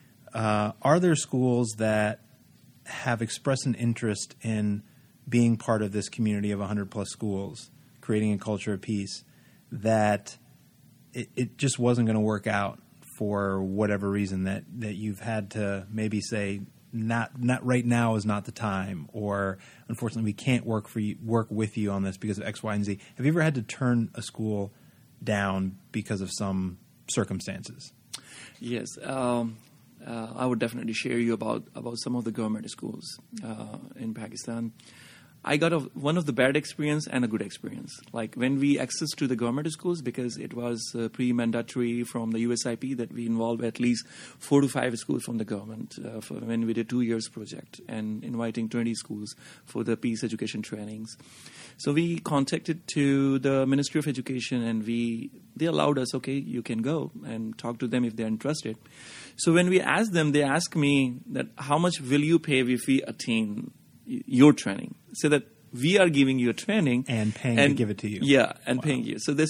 Uh, are there schools that have expressed an interest in being part of this community of one hundred plus schools, creating a culture of peace, that it, it just wasn't going to work out for whatever reason, that, that you've had to maybe say, not not right now is not the time, or unfortunately we can't work for you, work with you on this because of X, Y, and Z? Have you ever had to turn a school down because of some circumstances? Yes. Um, uh, I would definitely share you about, about some of the government schools uh, in Pakistan. I got a, one of the bad experience and a good experience. Like when we access to the government schools, because it was uh, pre-mandatory from the U S I P that we involve at least four to five schools from the government uh, for when we did two years project and inviting twenty schools for the peace education trainings. So we contacted to the Ministry of Education, and we they allowed us, okay, you can go and talk to them if they're interested. So when we asked them, they asked me that how much will you pay if we attain your training? So that we are giving you a training and paying and, to give it to you. Yeah, and wow. paying you. So they say that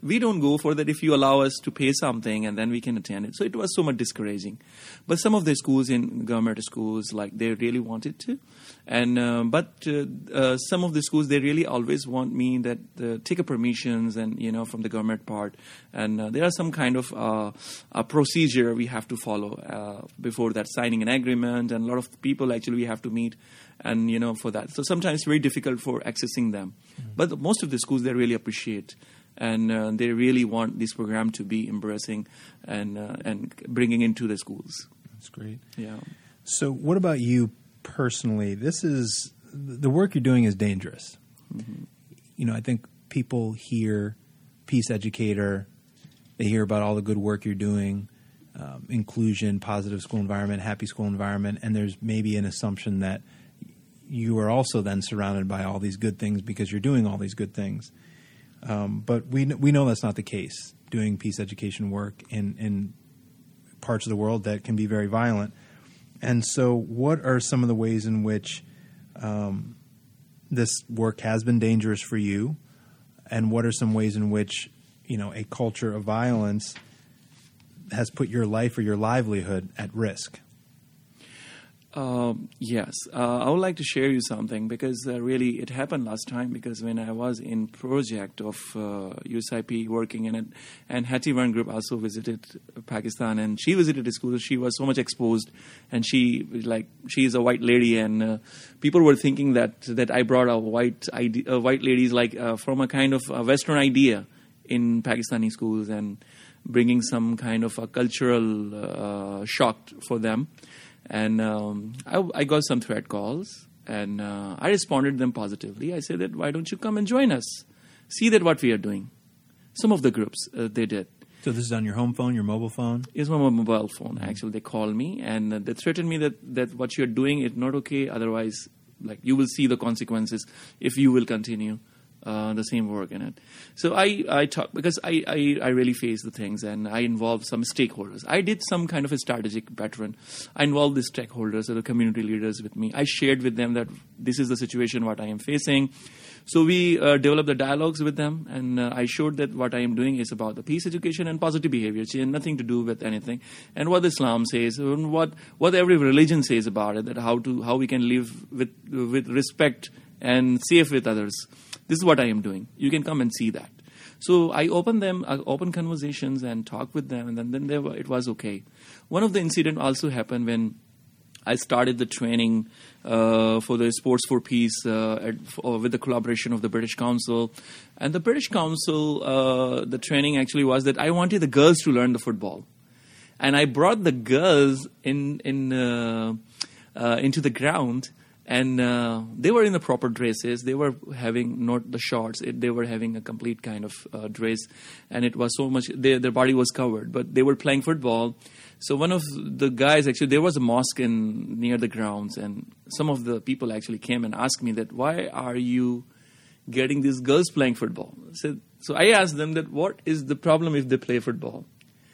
we don't go for that if you allow us to pay something and then we can attend it. So it was so much discouraging. But some of the schools in government schools, like they really wanted to. And uh, But uh, uh, some of the schools, they really always want me that uh, take a permissions and, you know, from the government part. And uh, there are some kind of uh, a procedure we have to follow uh, before that, signing an agreement. And a lot of people actually we have to meet and, you know, for that. So sometimes it's very difficult for accessing them. Mm-hmm. But most of the schools, they really appreciate. And uh, they really want this program to be embracing and uh, and bringing into the schools. That's great. Yeah. So what about you personally? This is, the work you're doing is dangerous. Mm-hmm. You know, I think people hear peace educator, they hear about all the good work you're doing, um, inclusion, positive school environment, happy school environment, and there's maybe an assumption that you are also then surrounded by all these good things because you're doing all these good things. Um, but we we know that's not the case, doing peace education work in, in parts of the world that can be very violent. And so what are some of the ways in which um, this work has been dangerous for you? And what are some ways in which, you know, a culture of violence has put your life or your livelihood at risk? Um, yes, uh, I would like to share you something because uh, really it happened last time because when I was in project of uh, U S I P working in it, and Hattie Van Group also visited Pakistan, and she visited a school. She was so much exposed, and she like she is a white lady, and uh, people were thinking that that I brought a white idea, uh, white ladies like uh, from a kind of a Western idea in Pakistani schools and bringing some kind of a cultural uh, shock for them. And um, I, I got some threat calls, and uh, I responded to them positively. I said that, why don't you come and join us? See that what we are doing. Some of the groups, uh, they did. So this is on your home phone, your mobile phone? It's my mobile phone, actually. They called me, and uh, they threatened me that, that what you're doing is not okay. Otherwise, like you will see the consequences if you will continue Uh, the same work in it. So I, I talk because I, I, I really face the things, and I involve some stakeholders. I did some kind of a strategic pattern. I involved the stakeholders or the community leaders with me. I shared with them that this is the situation what I am facing. So we uh, developed the dialogues with them, and uh, I showed that what I am doing is about the peace education and positive behavior change, nothing to do with anything. And what Islam says, and what what every religion says about it, that how to how we can live with with respect and safe with others. This is what I am doing. You can come and see that. So I open them, I open conversations and talk with them, and then, then they were, it was okay. One of the incidents also happened when I started the training uh, for the Sports for Peace uh, at, for, with the collaboration of the British Council. And the British Council, uh, the training actually was that I wanted the girls to learn the football. And I brought the girls in, in uh, uh, into the ground. And uh, they were in the proper dresses. They were having not the shorts. It, they were having a complete kind of uh, dress. And it was so much, they, their body was covered. But they were playing football. So one of the guys, actually, there was a mosque in near the grounds. And some of the people actually came and asked me that, why are you getting these girls playing football? So, so I asked them that, what is the problem if they play football?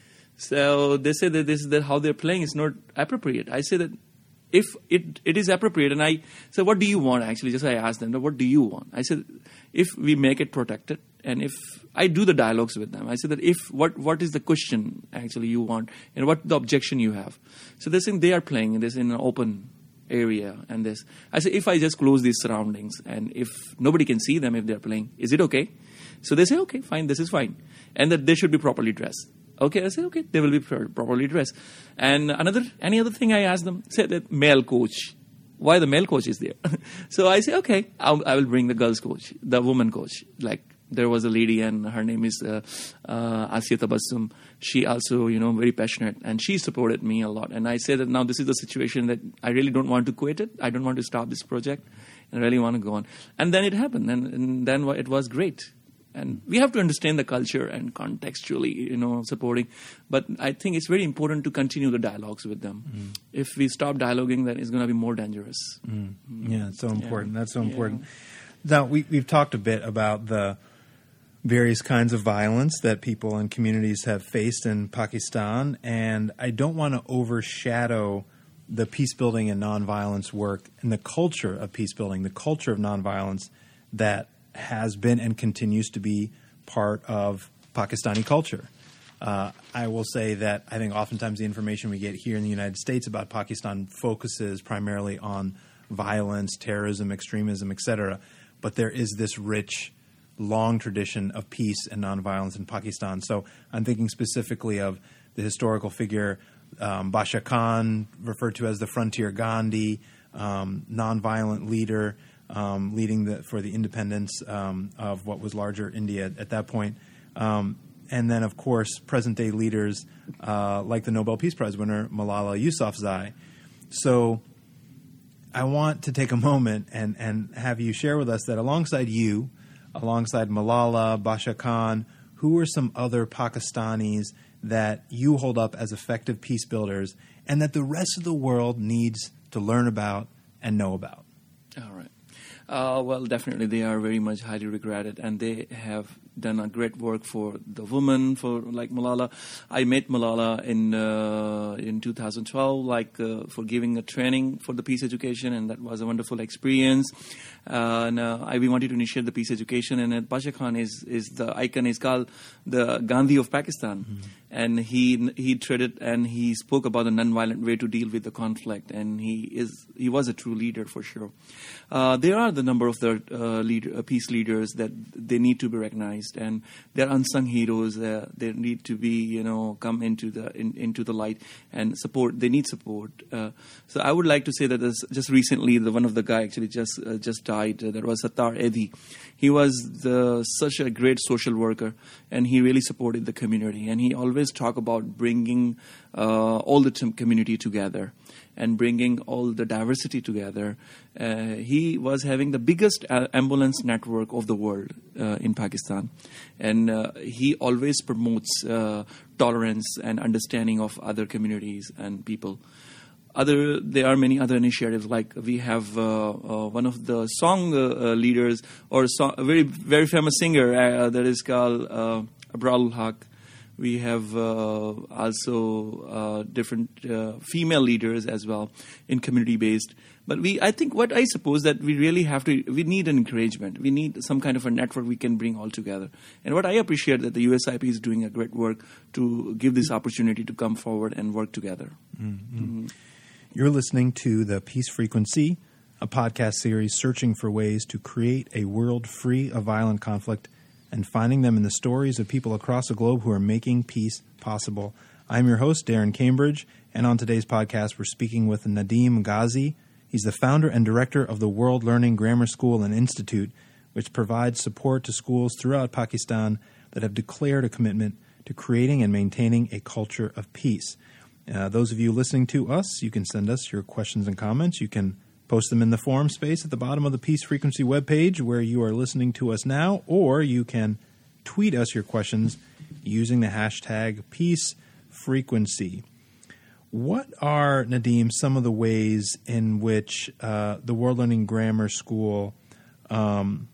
So they said that this is that how they're playing is not appropriate. I said that, if it, it is appropriate, and I said, what do you want, actually? Just I asked them, what do you want? I said, if we make it protected, and if I do the dialogues with them, I said that if, what, what is the question, actually, you want, and what the objection you have? So they're saying they are playing this in an open area, and this. I said, if I just close these surroundings, and if nobody can see them if they're playing, is it okay? So they say, okay, fine, this is fine. And that they should be properly dressed. Okay, I said, okay, they will be properly dressed. And another, any other thing I asked them, said that male coach. Why the male coach is there? So I say, okay, I'll, I will bring the girls coach, the woman coach. Like there was a lady, and her name is uh, uh, Asiya Tabassum. She also, you know, very passionate, and she supported me a lot. And I said that now this is the situation that I really don't want to quit it. I don't want to stop this project, and I really want to go on. And then it happened, and, and then it was great. And we have to understand the culture and contextually, you know, supporting. But I think it's very important to continue the dialogues with them. Mm. If we stop dialoguing, then it's going to be more dangerous. Mm. Mm. Yeah, it's so important. Yeah. That's so important. Yeah. Now, we, we've talked a bit about the various kinds of violence that people and communities have faced in Pakistan. And I don't want to overshadow the peace building and nonviolence work and the culture of peace building, the culture of nonviolence that has been and continues to be part of Pakistani culture. Uh, I will say that I think oftentimes the information we get here in the United States about Pakistan focuses primarily on violence, terrorism, extremism, et cetera. But there is this rich, long tradition of peace and nonviolence in Pakistan. So I'm thinking specifically of the historical figure um, Basha Khan, referred to as the Frontier Gandhi, um, nonviolent leader um, leading the, for the independence um, of what was larger India at that point. Um, and then, of course, present-day leaders uh, like the Nobel Peace Prize winner Malala Yousafzai. So I want to take a moment and, and have you share with us that alongside you, alongside Malala, Basha Khan, who are some other Pakistanis that you hold up as effective peace builders and that the rest of the world needs to learn about and know about? All right. Uh, well, definitely they are very much highly regretted, and they have done a great work for the women, for like Malala. I met Malala in uh, in two thousand twelve, like uh, for giving a training for the peace education, and that was a wonderful experience. Uh, and uh, I, we wanted to initiate the peace education, and uh, Basha Khan is is the icon. Is called the Gandhi of Pakistan, mm-hmm. and he he treated and he spoke about a nonviolent way to deal with the conflict, and he is he was a true leader for sure. Uh, there are the number of the uh, lead, uh, peace leaders that they need to be recognized, and they're unsung heroes. Uh, they need to be, you know, come into the in, into the light and support. They need support. Uh, so I would like to say that this, just recently, the one of the guy actually just uh, just died. Uh, that was Sattar Edhi. He was the, such a great social worker, and he really supported the community. And he always talked about bringing uh, all the t- community together and bringing all the diversity together. Uh, he was having the biggest uh, ambulance network of the world uh, in Pakistan. And uh, he always promotes uh, tolerance and understanding of other communities and people. Other, there are many other initiatives, like we have uh, uh, one of the song uh, uh, leaders, or song, a very very famous singer uh, that is called uh, Abrarul Haq. We have uh, also uh, different uh, female leaders as well in community-based. But we, I think, what I suppose that we really have to, we need an encouragement. We need some kind of a network we can bring all together. And what I appreciate that the U S I P is doing a great work to give this opportunity to come forward and work together. Mm-hmm. Mm-hmm. You're listening to The Peace Frequency, a podcast series searching for ways to create a world free of violent conflict and finding them in the stories of people across the globe who are making peace possible. I'm your host, Darren Cambridge, and on today's podcast, we're speaking with Nadeem Ghazi. He's the founder and director of the World Learning Grammar School and Institute, which provides support to schools throughout Pakistan that have declared a commitment to creating and maintaining a culture of peace. Uh, those of you listening to us, you can send us your questions and comments. You can post them in the forum space at the bottom of the Peace Frequency webpage where you are listening to us now, or you can tweet us your questions using the hashtag Peace Frequency. What are, Nadeem, some of the ways in which uh, the World Learning Grammar School um,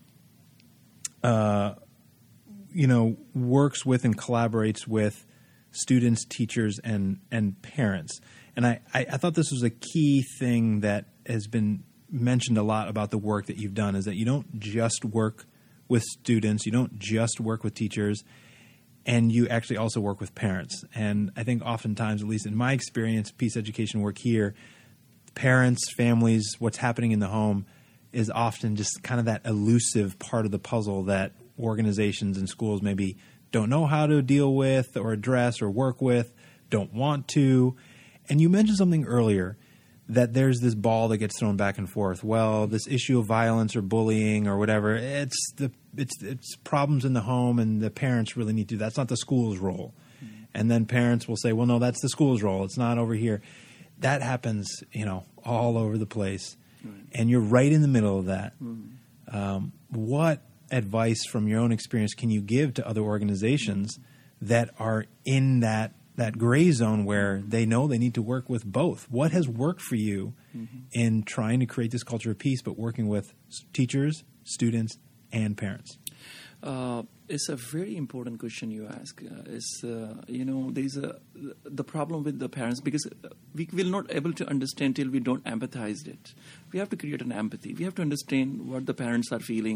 uh, you know, works with and collaborates with students, teachers, and and parents? And I, I, I thought this was a key thing that has been mentioned a lot about the work that you've done, is that you don't just work with students, you don't just work with teachers, and you actually also work with parents. And I think oftentimes, at least in my experience, peace education work here, parents, families, what's happening in the home is often just kind of that elusive part of the puzzle that organizations and schools maybe don't know how to deal with or address or work with, don't want to. And you mentioned something earlier, that there's this ball that gets thrown back and forth. Well, this issue of violence or bullying or whatever, it's the it's it's problems in the home, and the parents really need to. That's not the school's role. Mm-hmm. And then parents will say, well, no, that's the school's role. It's not over here. That happens, you know, all over the place. Right. And you're right in the middle of that. Mm-hmm. Um, what advice from your own experience can you give to other organizations that are in that that gray zone where they know they need to work with both? What has worked for you mm-hmm. in trying to create this culture of peace, but working with teachers, students, and parents? Uh, it's a very important question you ask. Uh, it's, uh, you know, there's a, the problem with the parents, because we will not able to understand till we don't empathize it. We have to create an empathy. We have to understand what the parents are feeling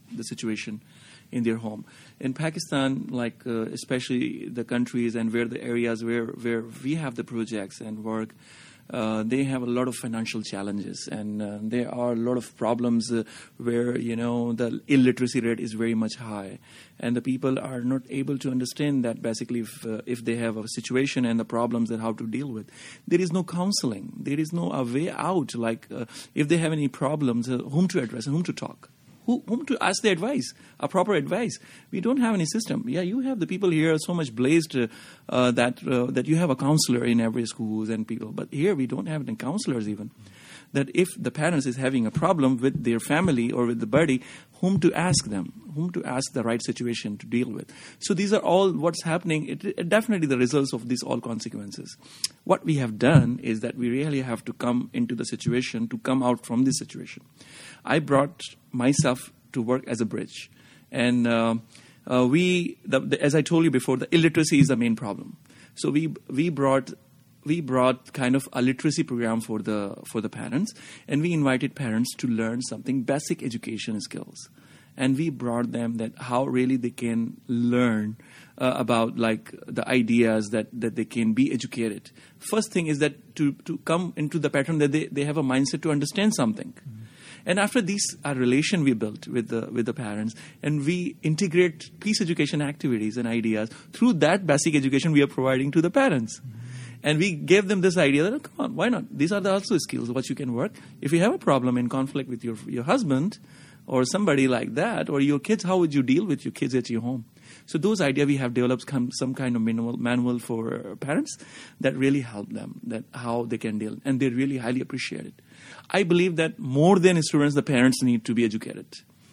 the situation in their home. In Pakistan, like uh, especially the countries and where the areas where, where we have the projects and work, uh, they have a lot of financial challenges, and uh, there are a lot of problems uh, where, you know, the illiteracy rate is very much high, and the people are not able to understand that basically if, uh, if they have a situation and the problems and how to deal with. There is no counseling. There is no a way out, like uh, if they have any problems, uh, whom to address and whom to talk. Who, whom to ask the advice, a proper advice. We don't have any system. Yeah, you have the people here so much blazed uh, uh, that uh, that you have a counselor in every schools and people. But here we don't have any counselors even. That if the parents is having a problem with their family or with the buddy, whom to ask them, whom to ask the right situation to deal with. So these are all what's happening. It, it definitely the results of these all consequences. What we have done is that we really have to come into the situation to come out from this situation. I brought myself to work as a bridge. And uh, uh, we, the, the, as I told you before, the illiteracy is the main problem. So we we brought we brought kind of a literacy program for the for the parents, and we invited parents to learn something basic education skills. And we brought them that how really they can learn uh, about like the ideas that, that they can be educated. First thing is that to, to come into the pattern that they, they have a mindset to understand something. Mm-hmm. And after this, our relation we built with the with the parents, and we integrate peace education activities and ideas through that basic education we are providing to the parents. Mm-hmm. And we gave them this idea that, oh, come on, why not? These are the also skills what you can work. If you have a problem in conflict with your your husband or somebody like that, or your kids, how would you deal with your kids at your home? So those ideas we have developed some kind of manual, manual for parents that really help them, that how they can deal. And they really highly appreciate it. I believe that more than students, the parents need to be educated.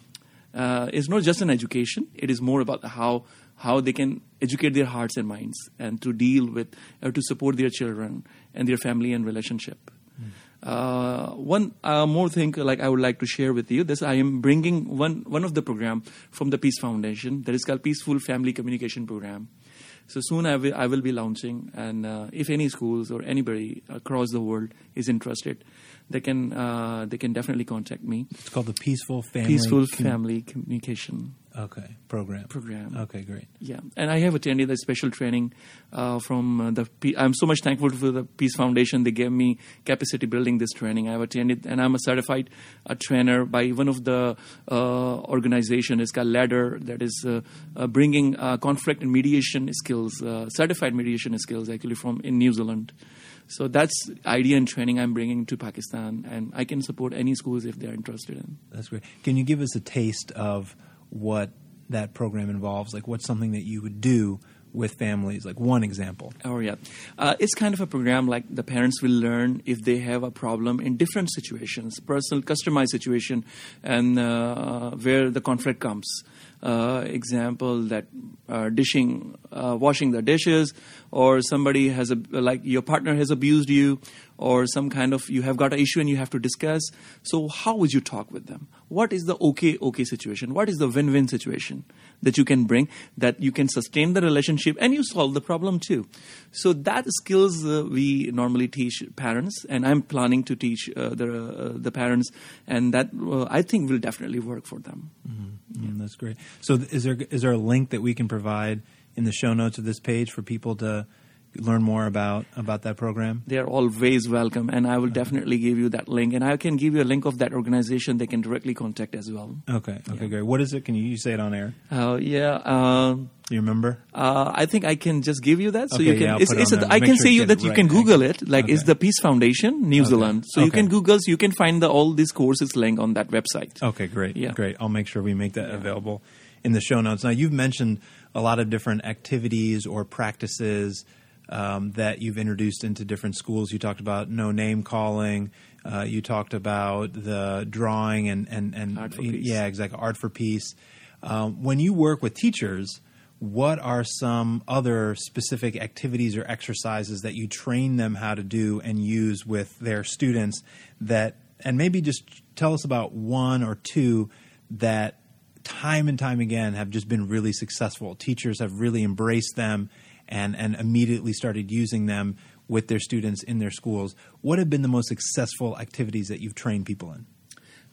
Uh, it's not just an education. It is more about how how they can educate their hearts and minds and to deal with or to support their children and their family and relationship. Mm. Uh, one uh, more thing, like I would like to share with you, this I am bringing one one of the program from the Peace Foundation that is called Peaceful Family Communication Program. So soon I will I will be launching, and uh, if any schools or anybody across the world is interested, they can uh, they can definitely contact me. It's called the Peaceful Family Peaceful Com- Family Communication. Okay, program. Program. Okay, great. Yeah, and I have attended a special training uh, from uh, the. P- I'm so much thankful for the Peace Foundation. They gave me capacity building this training. I have attended, and I'm a certified uh, trainer by one of the uh, organization. It's called Ladder, that is uh, uh, bringing uh, conflict and mediation skills, uh, certified mediation skills, actually from in New Zealand. So that's idea and training I'm bringing to Pakistan, and I can support any schools if they're interested in. That's great. Can you give us a taste of what that program involves? Like, what's something that you would do with families? Like one example. Oh, yeah. Uh, it's kind of a program like the parents will learn if they have a problem in different situations, personal, customized situation, and uh, where the conflict comes. Uh, example that uh, dishing, uh, washing the dishes, or somebody has a like your partner has abused you, or some kind of you have got an issue and you have to discuss. So how would you talk with them? What is the okay okay situation? What is the win-win situation that you can bring that you can sustain the relationship and you solve the problem too? So that skills uh, we normally teach parents, and I'm planning to teach uh, the uh, the parents, and that uh, I think will definitely work for them. Mm-hmm. Yeah. Mm, that's great. So is there is there a link that we can provide in the show notes of this page for people to learn more about, about that program? They are always welcome, and I will okay. definitely give you that link. And I can give you a link of that organization they can directly contact as well. Okay, okay, yeah. great. What is it? Can you, you say it on air? Uh, yeah. Uh, you remember? Uh, I think I can just give you that. So okay, you can. Yeah, it's, it it's a, I can sure say you that it you right. can Google it. Like, okay. it's the Peace Foundation, New okay. Zealand. So okay. you can Google, so you can find the, all these courses link on that website. Okay, great. Yeah. Great. I'll make sure we make that yeah. available in the show notes. Now, you've mentioned a lot of different activities or practices um, that you've introduced into different schools. You talked about no name calling. Uh, you talked about the drawing and, and, and Art for Peace. Yeah, exactly. Art for Peace. Um, when you work with teachers, what are some other specific activities or exercises that you train them how to do and use with their students that, and maybe just tell us about one or two that time and time again have just been really successful. Teachers have really embraced them and, and immediately started using them with their students in their schools. What have been the most successful activities that you've trained people in?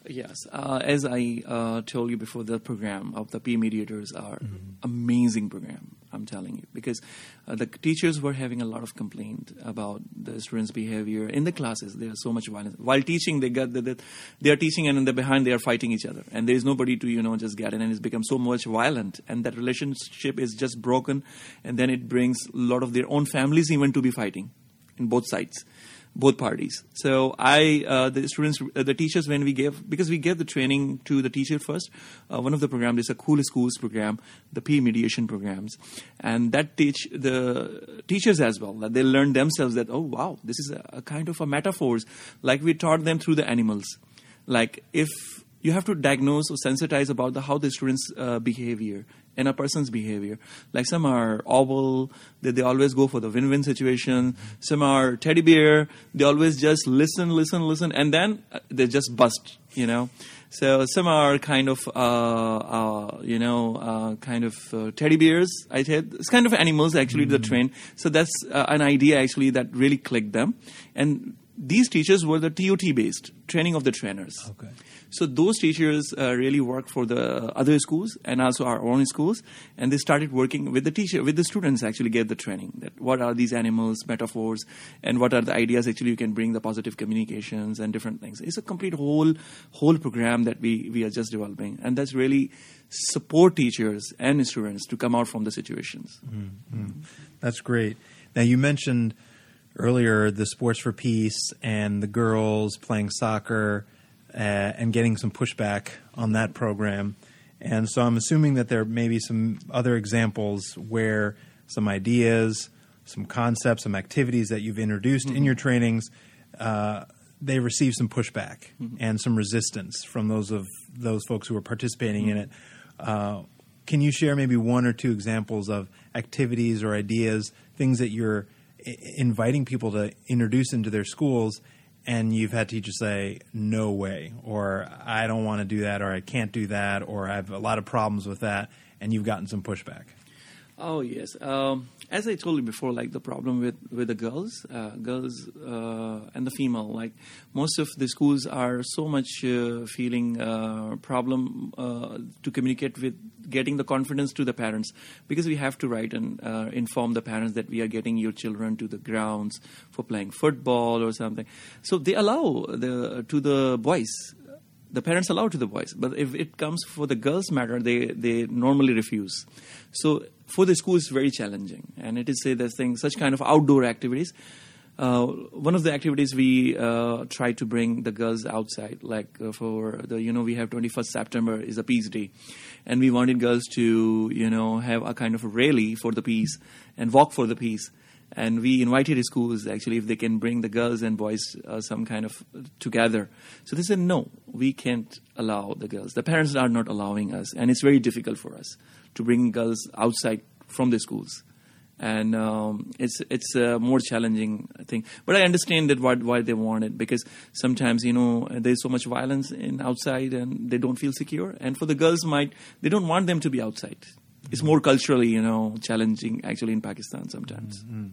Yes. Uh, as I uh, told you before, the program of the Peer Mediators are mm-hmm. amazing program, I'm telling you, because uh, the teachers were having a lot of complaint about the students' behavior in the classes. There's so much violence. While teaching, they got the, the, they are teaching, and in the behind they are fighting each other, and there is nobody to you know just get in, and it's become so much violent, and that relationship is just broken, and then it brings a lot of their own families even to be fighting in both sides. Both parties. So I, uh, the students, uh, the teachers, when we gave, because we gave the training to the teacher first, uh, one of the programs is a Cool Schools program, the peer mediation programs. And that teach the teachers as well, that they learn themselves that, oh, wow, this is a, a kind of a metaphors, like we taught them through the animals. Like if you have to diagnose or sensitize about the, how the students' uh, behavior and a person's behavior. Like some are oval, they, they always go for the win-win situation. Some are teddy bear, they always just listen, listen, listen, and then they just bust, you know. So some are kind of, uh, uh, you know, uh, kind of uh, teddy bears, I said. It's kind of animals, actually, mm-hmm. the train. So that's uh, an idea, actually, that really clicked them. And these teachers were the T O T-based, training of the trainers. Okay. So those teachers uh, really worked for the other schools and also our own schools, and they started working with the teacher, with the students. Actually, gave the training that what are these animals, metaphors, and what are the ideas actually you can bring the positive communications and different things. It's a complete whole whole program that we we are just developing, and that's really support teachers and students to come out from the situations. Mm-hmm. That's great. Now you mentioned earlier the Sports for Peace and the girls playing soccer. Uh, and getting some pushback on that program. And so I'm assuming that there may be some other examples where some ideas, some concepts, some activities that you've introduced mm-hmm. in your trainings, uh, they receive some pushback mm-hmm. and some resistance from those of those folks who are participating mm-hmm. in it. Uh, can you share maybe one or two examples of activities or ideas, things that you're I- inviting people to introduce into their schools, and you've had teachers say, no way, or I don't want to do that, or I can't do that, or I have a lot of problems with that, and you've gotten some pushback? Oh, yes. Um, as I told you before, like the problem with, with the girls, uh, girls uh, and the female, like most of the schools are so much uh, feeling uh, problem uh, to communicate with getting the confidence to the parents, because we have to write and uh, inform the parents that we are getting your children to the grounds for playing football or something. So they allow the to the boys. The parents allow to the boys, but if it comes for the girls' matter, they, they normally refuse. So for the school, it's very challenging, and it is say that thing such kind of outdoor activities. Uh, one of the activities we uh, try to bring the girls outside, like uh, for the you know we have twenty-first September is a peace day, and we wanted girls to you know have a kind of a rally for the peace and walk for the peace. And we invited schools, actually, if they can bring the girls and boys uh, some kind of together. So they said, no, we can't allow the girls. The parents are not allowing us. And it's very difficult for us to bring girls outside from the schools. And um, it's it's a more challenging thing. But I understand that why, why they want it. Because sometimes, you know, there's so much violence in outside and they don't feel secure. And for the girls, might they don't want them to be outside. It's more culturally, you know, challenging actually in Pakistan sometimes. Mm-hmm.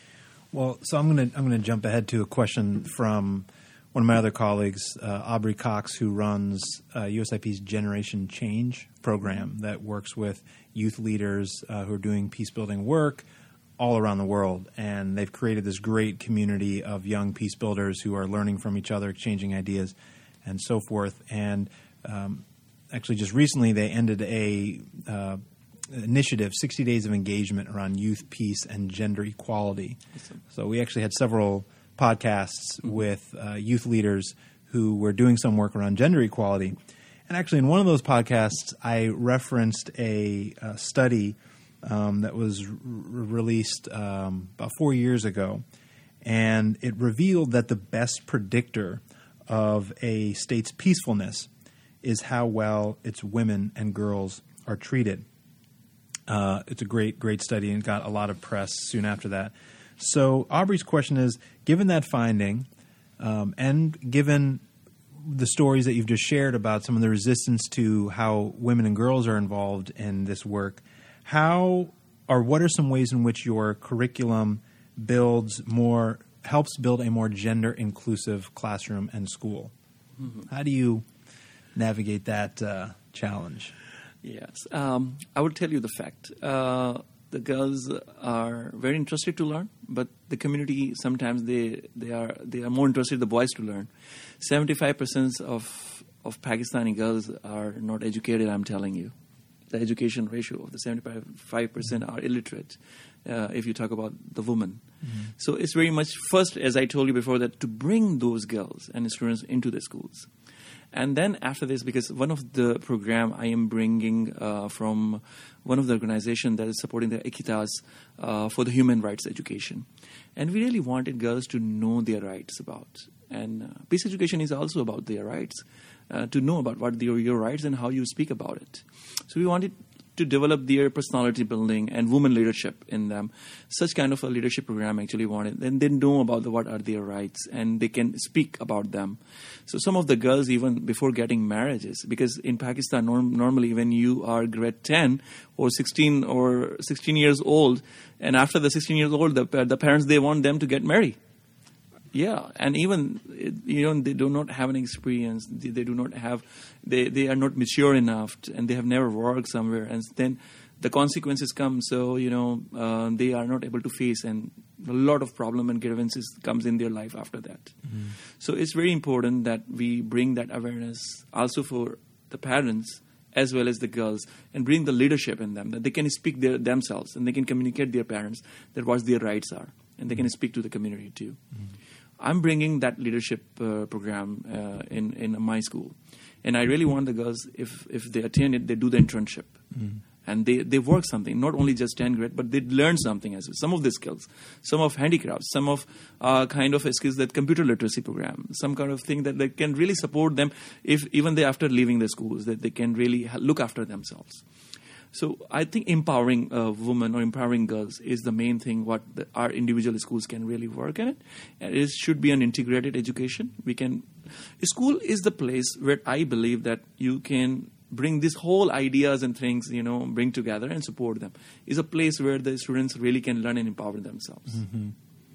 Well, so I'm going to I'm going to jump ahead to a question from one of my other colleagues, uh, Aubrey Cox, who runs uh, U S I P's Generation Change program that works with youth leaders uh, who are doing peace-building work all around the world. And they've created this great community of young peace builders who are learning from each other, exchanging ideas, and so forth. And um, actually just recently they ended a uh, initiative, sixty days of engagement around youth, peace, and gender equality. Awesome. So we actually had several podcasts mm-hmm. with uh, youth leaders who were doing some work around gender equality. And actually in one of those podcasts, I referenced a, a study um, that was r- released um, about four years ago. And it revealed that the best predictor of a state's peacefulness is how well its women and girls are treated. Uh, it's a great, great study and got a lot of press soon after that. So Aubrey's question is, given that finding um, and given the stories that you've just shared about some of the resistance to how women and girls are involved in this work, how or what are some ways in which your curriculum builds more, helps build a more gender-inclusive classroom and school? Mm-hmm. How do you navigate that uh, challenge? Yes. Um, I would tell you the fact. Uh, the girls are very interested to learn, but the community, sometimes they, they are they are more interested, the boys, to learn. seventy-five percent of, of Pakistani girls are not educated, I'm telling you. The education ratio of the seventy-five percent are illiterate, uh, if you talk about the women. Mm-hmm. So it's very much, first, as I told you before, that to bring those girls and students into the schools. And then after this, because one of the program I am bringing uh, from one of the organizations that is supporting the Equitas uh, for the human rights education. And we really wanted girls to know their rights about. And uh, peace education is also about their rights, uh, to know about what their, your rights and how you speak about it. So we wanted to develop their personality building and women leadership in them. Such kind of a leadership program actually wanted. Then they know about the, what are their rights, and they can speak about them. So some of the girls, even before getting marriages, because in Pakistan, norm, normally when you are grade ten or sixteen or sixteen years old, and after the sixteen years old, the, the parents, they want them to get married. Yeah, and even, you know, they do not have an experience. They, they do not have, they, they are not mature enough, to, and they have never worked somewhere. And then the consequences come. So, you know, uh, they are not able to face, and a lot of problem and grievances comes in their life after that. Mm-hmm. So it's very important that we bring that awareness also for the parents as well as the girls, and bring the leadership in them, that they can speak their, themselves, and they can communicate their parents that what their rights are, and they can speak to the community too. Mm-hmm. I'm bringing that leadership uh, program uh, in, in my school. And I really want the girls, if, if they attend it, they do the internship. Mm. And they, they work something, not only just tenth grade, but they learn something as well. Some of the skills, some of handicrafts, some of uh, kind of skills, that computer literacy program, some kind of thing that, that can really support them, if even they after leaving the schools, that they can really look after themselves. So I think empowering uh, women or empowering girls is the main thing what the, our individual schools can really work in it. And it should be an integrated education. We can, school is the place where I believe that you can bring these whole ideas and things, you know, bring together and support them. It's a place where the students really can learn and empower themselves. Mm-hmm.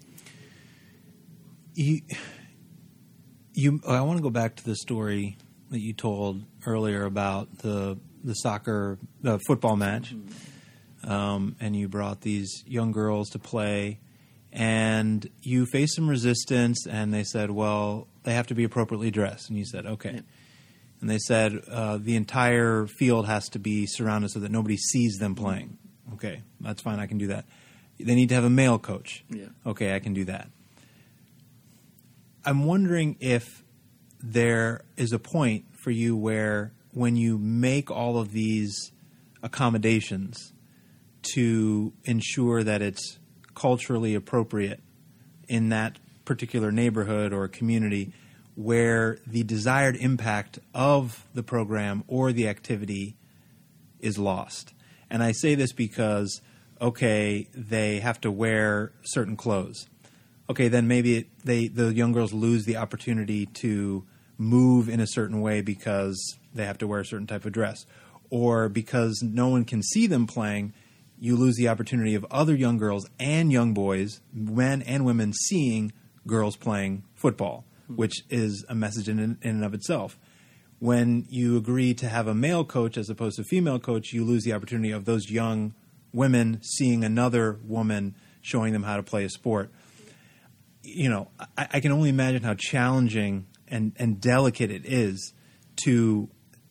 You, you, I want to go back to the story that you told earlier about the the soccer, the football match, um, and you brought these young girls to play, and you faced some resistance, and they said, well, they have to be appropriately dressed. And you said, okay. Yeah. And they said uh, the entire field has to be surrounded so that nobody sees them playing. Okay, that's fine, I can do that. They need to have a male coach. Yeah. Okay, I can do that. I'm wondering if there is a point for you where, when you make all of these accommodations to ensure that it's culturally appropriate in that particular neighborhood or community, where the desired impact of the program or the activity is lost. And I say this because, okay, they have to wear certain clothes. Okay, then maybe it, they the young girls lose the opportunity to move in a certain way because they have to wear a certain type of dress. Or because no one can see them playing, you lose the opportunity of other young girls and young boys, men and women, seeing girls playing football, which is a message in, in and of itself. When you agree to have a male coach as opposed to a female coach, you lose the opportunity of those young women seeing another woman showing them how to play a sport. You know, I, I can only imagine how challenging and, and delicate it is to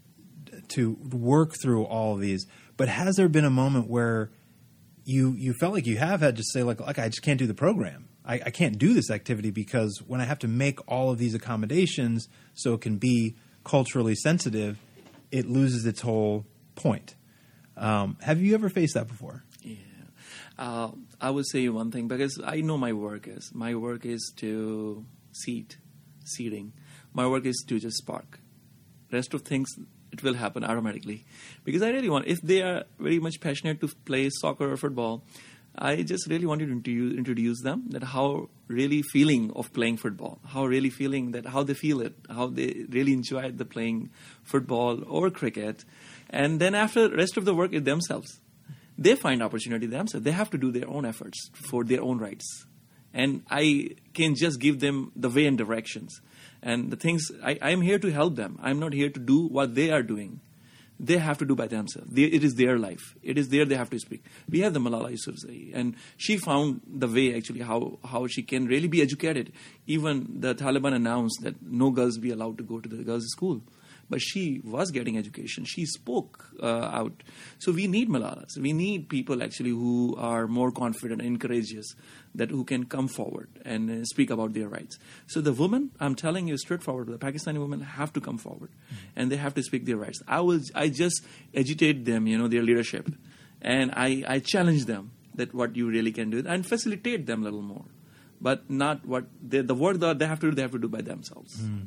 to work through all of these. But has there been a moment where you you felt like you have had to say, like, like I just can't do the program. I, I can't do this activity because when I have to make all of these accommodations so it can be culturally sensitive, it loses its whole point. Um, have you ever faced that before? Yeah. Uh, I would say one thing, because I know my work is. My work is to seat, seating. My work is to just spark. Rest of things, it will happen automatically. Because I really want, if they are very much passionate to play soccer or football, I just really wanted to introduce, introduce them that how really feeling of playing football, how really feeling that how they feel it, how they really enjoy the playing football or cricket. And then after the rest of the work is themselves. They find opportunity themselves. They have to do their own efforts for their own rights. And I can just give them the way and directions. And the things, I, I'm here to help them. I'm not here to do what they are doing. They have to do by themselves. They, it is their life. It is there they have to speak. We have the Malala Yousafzai, and she found the way actually how, how she can really be educated. Even the Taliban announced that no girls be allowed to go to the girls' school. But she was getting education. She spoke uh, out. So we need Malalas. We need people actually who are more confident and courageous, that who can come forward and uh, speak about their rights. So the women, I'm telling you straightforward, the Pakistani women have to come forward, mm-hmm. and they have to speak their rights. I will. I just agitate them, you know, their leadership, and I, I challenge them that what you really can do, and facilitate them a little more, but not what they, the work that they have to do. They have to do by themselves. Mm.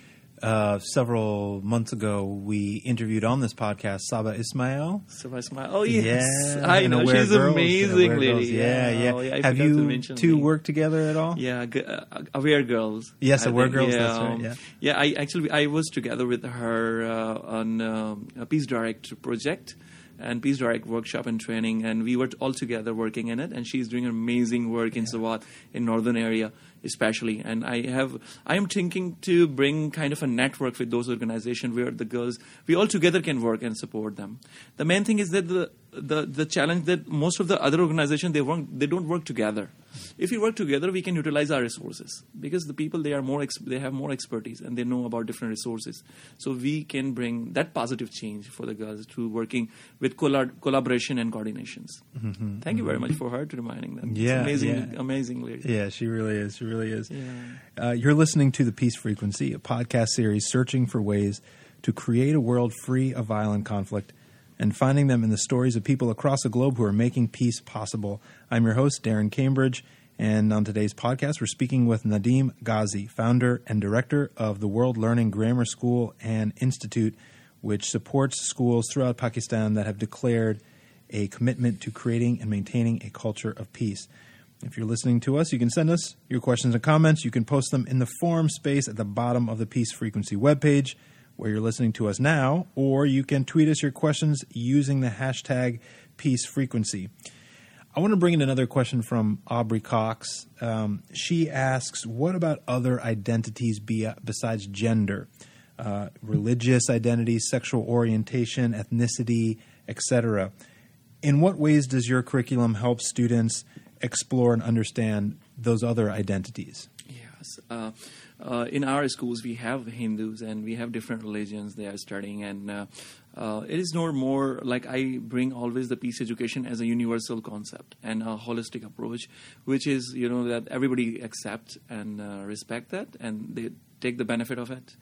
Uh, several months ago, we interviewed on this podcast Saba Ismail. Saba Ismail. Oh, yes. Yeah, I know. She's girls, amazing lady. Yeah, yeah. Oh, yeah. Have you two worked together at all? Yeah, uh, Aware Girls. Yes, Aware think, Girls, yeah, that's right. Yeah, yeah I actually I was together with her uh, on um, a Peace Direct project and Peace Direct workshop and training, and we were all together working in it, and she's doing amazing work in Swat, in northern area especially. And I have, I am thinking to bring kind of a network with those organizations where the girls, we all together can work and support them. The main thing is that the the, the challenge that most of the other organizations, they work, they don't work together. If we work together, we can utilize our resources, because the people, they are more ex- they have more expertise and they know about different resources. So we can bring that positive change for the girls through working with colla- collaboration and coordinations. Mm-hmm. Thank you very much for her to reminding them. Yeah, it's amazing, yeah. amazing lady. Yeah, she really is. She really is. Yeah. Uh, you're listening to The Peace Frequency, a podcast series searching for ways to create a world free of violent conflict and finding them in the stories of people across the globe who are making peace possible. I'm your host, Darren Cambridge, and on today's podcast, we're speaking with Nadeem Ghazi, founder and director of the World Learning Grammar School and Institute, which supports schools throughout Pakistan that have declared a commitment to creating and maintaining a culture of peace. If you're listening to us, you can send us your questions and comments. You can post them in the forum space at the bottom of the Peace Frequency webpage, where you're listening to us now, or you can tweet us your questions using the hashtag Peace Frequency. I want to bring in another question from Aubrey Cox. Um, she asks, what about other identities be, besides gender? Uh, religious identity, sexual orientation, ethnicity, et cetera. In what ways does your curriculum help students explore and understand those other identities? Yes. Uh, uh, in our schools, we have Hindus and we have different religions they are studying, and uh, uh, it is no more like I bring always the peace education as a universal concept and a holistic approach, which is, you know, that everybody accept and uh, respect that, and they take the benefit of it.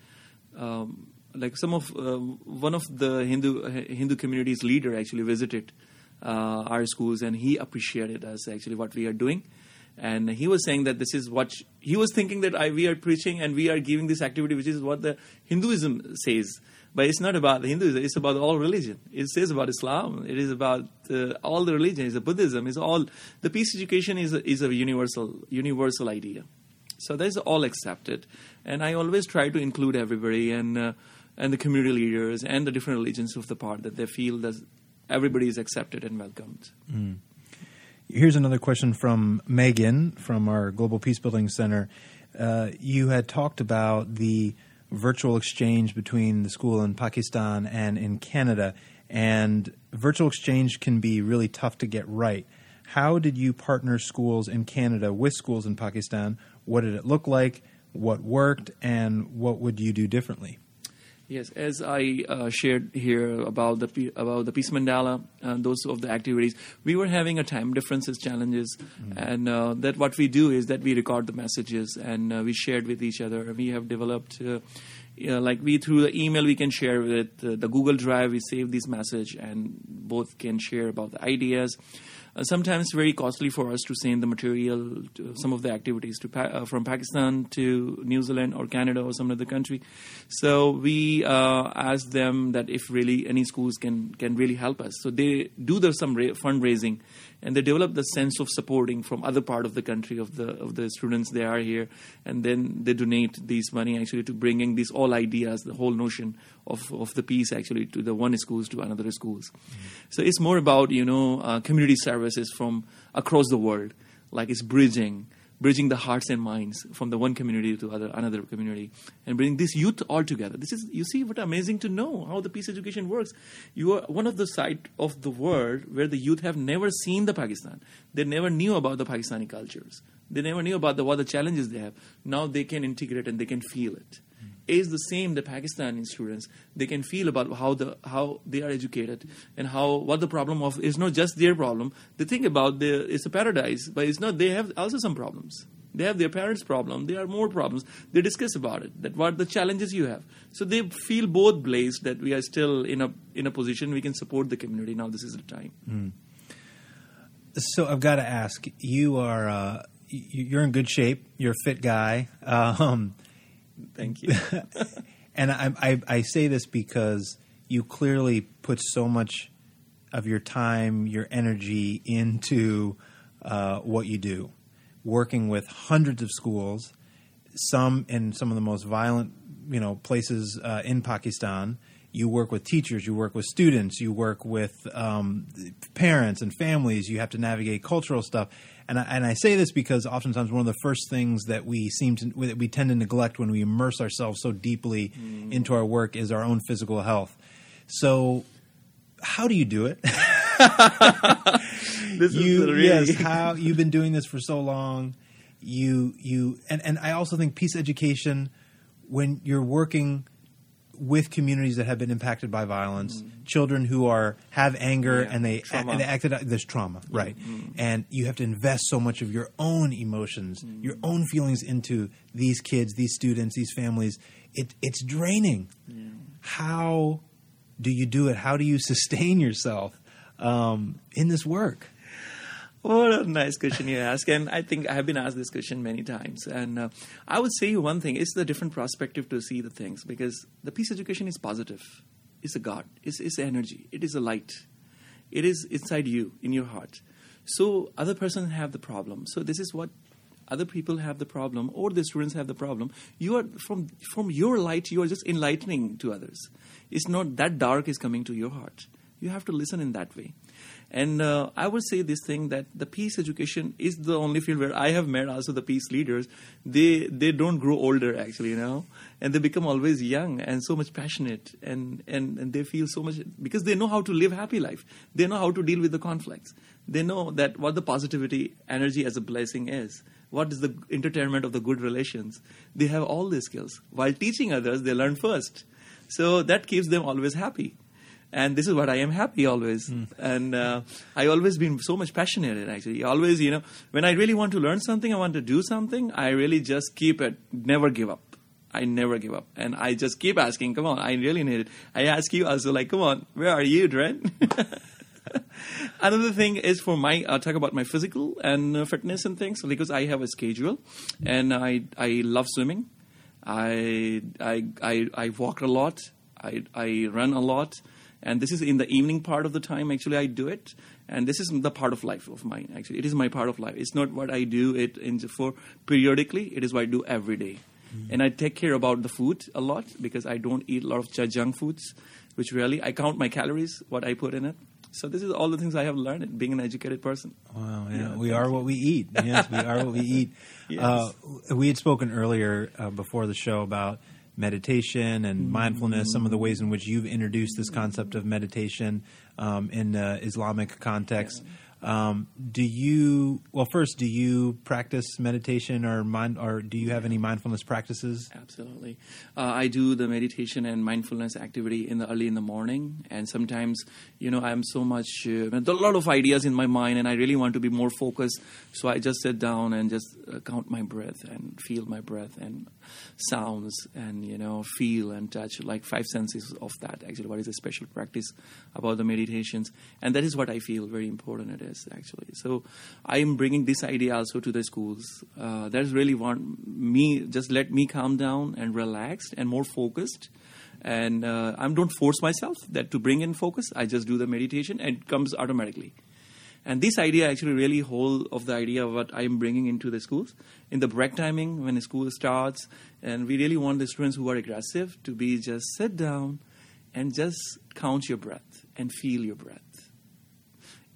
Um, like some of uh, one of the Hindu uh, Hindu community's leader actually visited uh, our schools, and he appreciated us actually what we are doing. And he was saying that this is what sh- he was thinking that I, we are preaching and we are giving this activity, which is what the Hinduism says. But it's not about the Hinduism. It's about all religion. It says about Islam. It is about uh, all the religion. It's a Buddhism. It's all the peace education is a, is a universal universal idea. So that is all accepted. And I always try to include everybody and uh, and the community leaders and the different religions of the part, that they feel that everybody is accepted and welcomed. Mm. Here's another question from Megan from our Global Peace Building Center. Uh, you had talked about the virtual exchange between the school in Pakistan and in Canada, and virtual exchange can be really tough to get right. How did you partner schools in Canada with schools in Pakistan? What did it look like? What worked? And what would you do differently? Yes, as I uh, shared here about the about the Peace Mandala and those of the activities, we were having a time differences challenges, mm-hmm. and uh, that what we do is that we record the messages and uh, we shared with each other. We have developed, uh, you know, like we through the email we can share with uh, the Google Drive. We save this message and both can share about the ideas. Uh, sometimes it's very costly for us to send the material, to some of the activities to pa- uh, from Pakistan to New Zealand or Canada or some other country. So we uh, ask them that if really any schools can can really help us. So they do the some ra- fundraising, and they develop the sense of supporting from other part of the country of the of the students they are here, and then they donate this money actually to bringing these all ideas, the whole notion of of the peace actually to the one schools to another schools. Mm-hmm. So it's more about, you know, uh, community services from across the world, like it's bridging bridging the hearts and minds from the one community to other another community, and bringing this youth all together. This is, you see, what amazing to know how the peace education works. You are one of the side of the world where the youth have never seen the Pakistan. They never knew about the Pakistani cultures. They never knew about the, what the challenges they have. Now they can integrate and they can feel it. Is the same the Pakistani students. They can feel about how the how they are educated and how what the problem of is not just their problem. They think about the it's a paradise, but it's not. They have also some problems. They have their parents' problem. There are more problems. They discuss about it. That what the challenges you have. So they feel both blessed that we are still in a in a position we can support the community. Now this is the time. Mm. So I've got to ask. You are uh, you're in good shape. You're a fit guy. Um, Thank you. And I, I, I say this because you clearly put so much of your time, your energy into uh, what you do, working with hundreds of schools, some in some of the most violent, you know, places uh, in Pakistan. You work with teachers, you work with students, you work with um, parents and families. You have to navigate cultural stuff. And I, and I say this because oftentimes one of the first things that we seem to that we tend to neglect when we immerse ourselves so deeply mm. into our work is our own physical health. So, how do you do it? This you, is really yes, how you've been doing this for so long. You you and, and I also think peace education, when you're working with communities that have been impacted by violence, mm. children who are have anger yeah. and they a, and they acted out, there's trauma, yeah. right? Mm. And you have to invest so much of your own emotions, mm. your own feelings into these kids, these students, these families. It it's draining. Yeah. How do you do it? How do you sustain yourself um, in this work? What a nice question you ask. And I think I have been asked this question many times. And uh, I would say one thing, it's the different perspective to see the things, because the peace education is positive. It's a God. It's, it's energy. It is a light. It is inside you, in your heart. So other persons have the problem. So this is what other people have the problem, or the students have the problem. You are, from, from your light, you are just enlightening to others. It's not that dark is coming to your heart. You have to listen in that way. And uh, I would say this thing, that the peace education is the only field where I have met also the peace leaders. They they don't grow older, actually, you know, and they become always young and so much passionate, and, and, and they feel so much, because they know how to live happy life. They know how to deal with the conflicts. They know that what the positivity, energy as a blessing is. What is the entertainment of the good relations. They have all these skills. While teaching others, they learn first. So that keeps them always happy. And this is what I am happy always. Mm. And uh, I always been so much passionate in, actually. Always, you know, when I really want to learn something, I want to do something, I really just keep it, never give up. I never give up. And I just keep asking, come on, I really need it. I ask you also, like, come on, where are you, Dren? Another thing is for my, I'll talk about my physical and uh, fitness and things, because I have a schedule. And I I love swimming. I, I, I, I walk a lot. I, I run a lot. And this is in the evening part of the time, actually, I do it. And this is the part of life of mine, actually. It is my part of life. It's not what I do it in for periodically. It is what I do every day. Mm-hmm. And I take care about the food a lot, because I don't eat a lot of junk foods, which really, I count my calories, what I put in it. So this is all the things I have learned, being an educated person. Wow, yeah. yeah we are you. What we eat. Yes, we are what we eat. Yes. Uh, we had spoken earlier uh, before the show about meditation and mm-hmm. mindfulness, some of the ways in which you've introduced this concept of meditation um, in uh, Islamic context. Yeah. Um, do you, well, first, do you practice meditation or mind, or do you have any mindfulness practices? Absolutely. Uh, I do the meditation and mindfulness activity in the early in the morning. And sometimes, you know, I'm so much, uh, there are a lot of ideas in my mind and I really want to be more focused. So I just sit down and just uh, count my breath and feel my breath and sounds and, you know, feel and touch, like five senses of that. Actually, what is a special practice about the meditations. And that is what I feel very important it is. Actually, so I am bringing this idea also to the schools. Uh, that's really want me just let me calm down and relaxed and more focused, and uh, I don't force myself that to bring in focus. I just do the meditation and it comes automatically. And this idea actually really whole of the idea of what I am bringing into the schools in the break timing when the school starts, and we really want the students who are aggressive to be just sit down and just count your breath and feel your breath.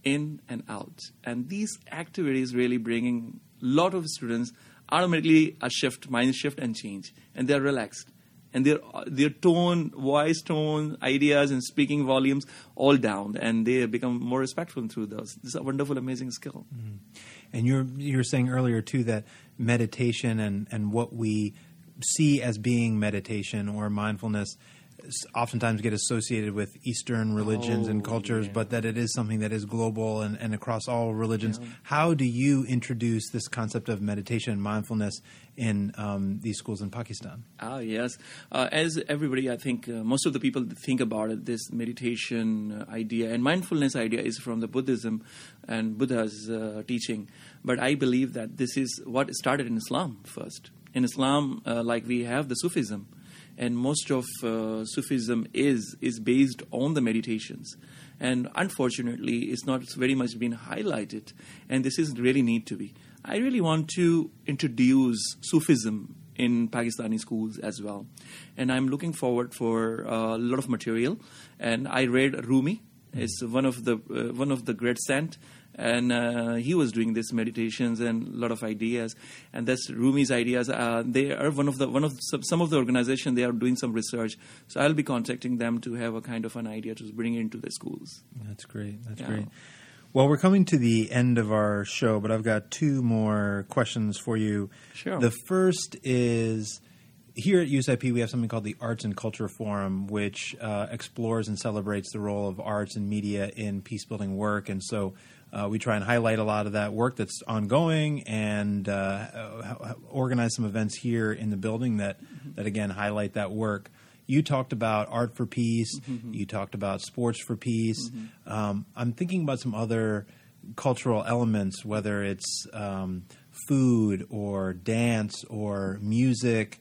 in and out. And these activities really bringing a lot of students automatically a shift, mind shift and change. And they're relaxed. And their their tone, voice tone, ideas and speaking volumes all down. And they become more respectful through those. This is a wonderful, amazing skill. Mm-hmm. And you're you were saying earlier, too, that meditation and, and what we see as being meditation or mindfulness oftentimes get associated with Eastern religions oh, and cultures, yeah. but that it is something that is global and, and across all religions. Yeah. How do you introduce this concept of meditation and mindfulness in um, these schools in Pakistan? Ah, yes. Uh, as everybody, I think, uh, most of the people think about it, this meditation uh, idea and mindfulness idea is from the Buddhism and Buddha's uh, teaching. But I believe that this is what started in Islam first. In Islam, uh, like we have the Sufism. And most of uh, Sufism is is based on the meditations. And unfortunately, it's not very much been highlighted. And this is really need to be. I really want to introduce Sufism in Pakistani schools as well. And I'm looking forward for uh, a lot of material. And I read Rumi. It's one of the uh, one of the great saint. And uh, he was doing these meditations and a lot of ideas, and that's Rumi's ideas. Uh, they are one of the one of the, some of the organization. They are doing some research, so I'll be contacting them to have a kind of an idea to bring it into the schools. That's great. That's yeah. great. Well, we're coming to the end of our show, but I've got two more questions for you. Sure. The first is, here at U S I P, we have something called the Arts and Culture Forum, which uh, explores and celebrates the role of arts and media in peace-building work. And so uh, we try and highlight a lot of that work that's ongoing and uh, organize some events here in the building that, mm-hmm. that again, highlight that work. You talked about art for peace. Mm-hmm. You talked about sports for peace. Mm-hmm. Um, I'm thinking about some other cultural elements, whether it's um, food or dance or music.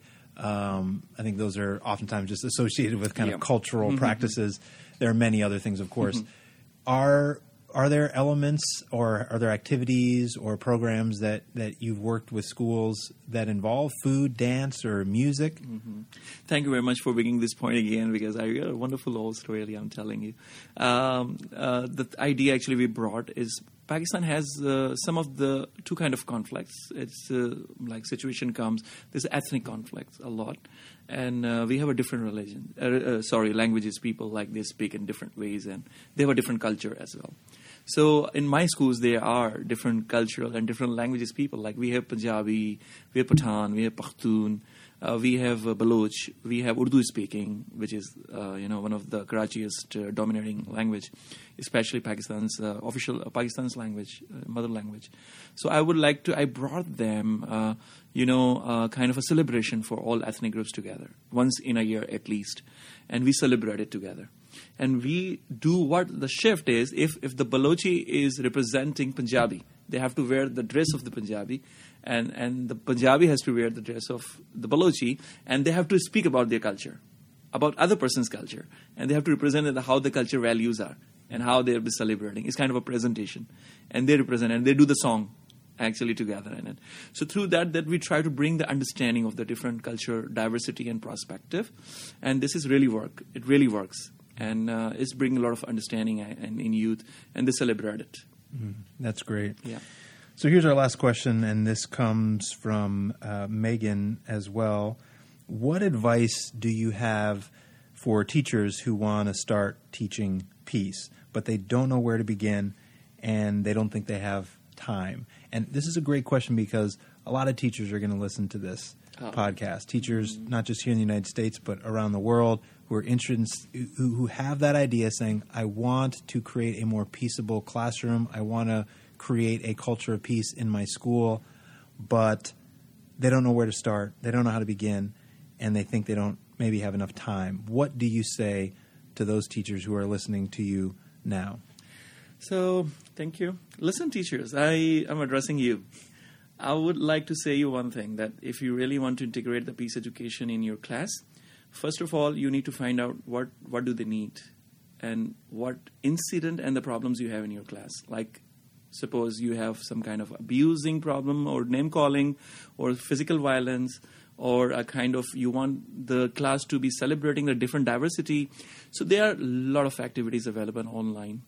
Um, I think those are oftentimes just associated with kind yeah. of cultural mm-hmm. practices. There are many other things, of course. Mm-hmm. Are are there elements or are there activities or programs that, that you've worked with schools that involve food, dance, or music? Mm-hmm. Thank you very much for bringing this point again, because I got a wonderful old story, I'm telling you. Um, uh, the idea actually we brought is Pakistan has uh, some of the two kind of conflicts. It's uh, like situation comes, there's ethnic conflicts a lot. And uh, we have a different religion, uh, uh, sorry, languages, people like they speak in different ways and they have a different culture as well. So in my schools, there are different cultural and different languages people. Like we have Punjabi, we have Pathan, we have Pakhtun, uh, we have uh, Baloch, we have Urdu speaking, which is uh, you know one of the Karachiest uh, dominating language, especially Pakistan's uh, official uh, Pakistan's language, uh, mother language. So I would like to. I brought them, uh, you know, uh, kind of a celebration for all ethnic groups together, once in a year at least, and we celebrate it together. And we do what the shift is. If if the Balochi is representing Punjabi, they have to wear the dress of the Punjabi, and, and the Punjabi has to wear the dress of the Balochi, and they have to speak about their culture, about other person's culture, and they have to represent how the culture values are and how they'll be celebrating. It's kind of a presentation, and they represent and they do the song actually together in it. So through that, that we try to bring the understanding of the different culture, diversity, and perspective, and this is really work. It really works. And uh, it's bringing a lot of understanding in, in youth, and they celebrate it. Mm, that's great. Yeah. So here's our last question, and this comes from uh, Megan as well. What advice do you have for teachers who want to start teaching peace, but they don't know where to begin, and they don't think they have time? And this is a great question because a lot of teachers are going to listen to this oh. podcast. Teachers, mm-hmm. not just here in the United States, but around the world, who are interested, in, who, who have that idea saying, I want to create a more peaceable classroom. I want to create a culture of peace in my school, but they don't know where to start. They don't know how to begin, and they think they don't maybe have enough time. What do you say to those teachers who are listening to you now? So, thank you. Listen, teachers, I am addressing you. I would like to say you one thing, that if you really want to integrate the peace education in your class, first of all, you need to find out what, what do they need and what incident and the problems you have in your class. Like, suppose you have some kind of abusing problem or name-calling or physical violence or a kind of, you want the class to be celebrating the different diversity. So there are a lot of activities available online.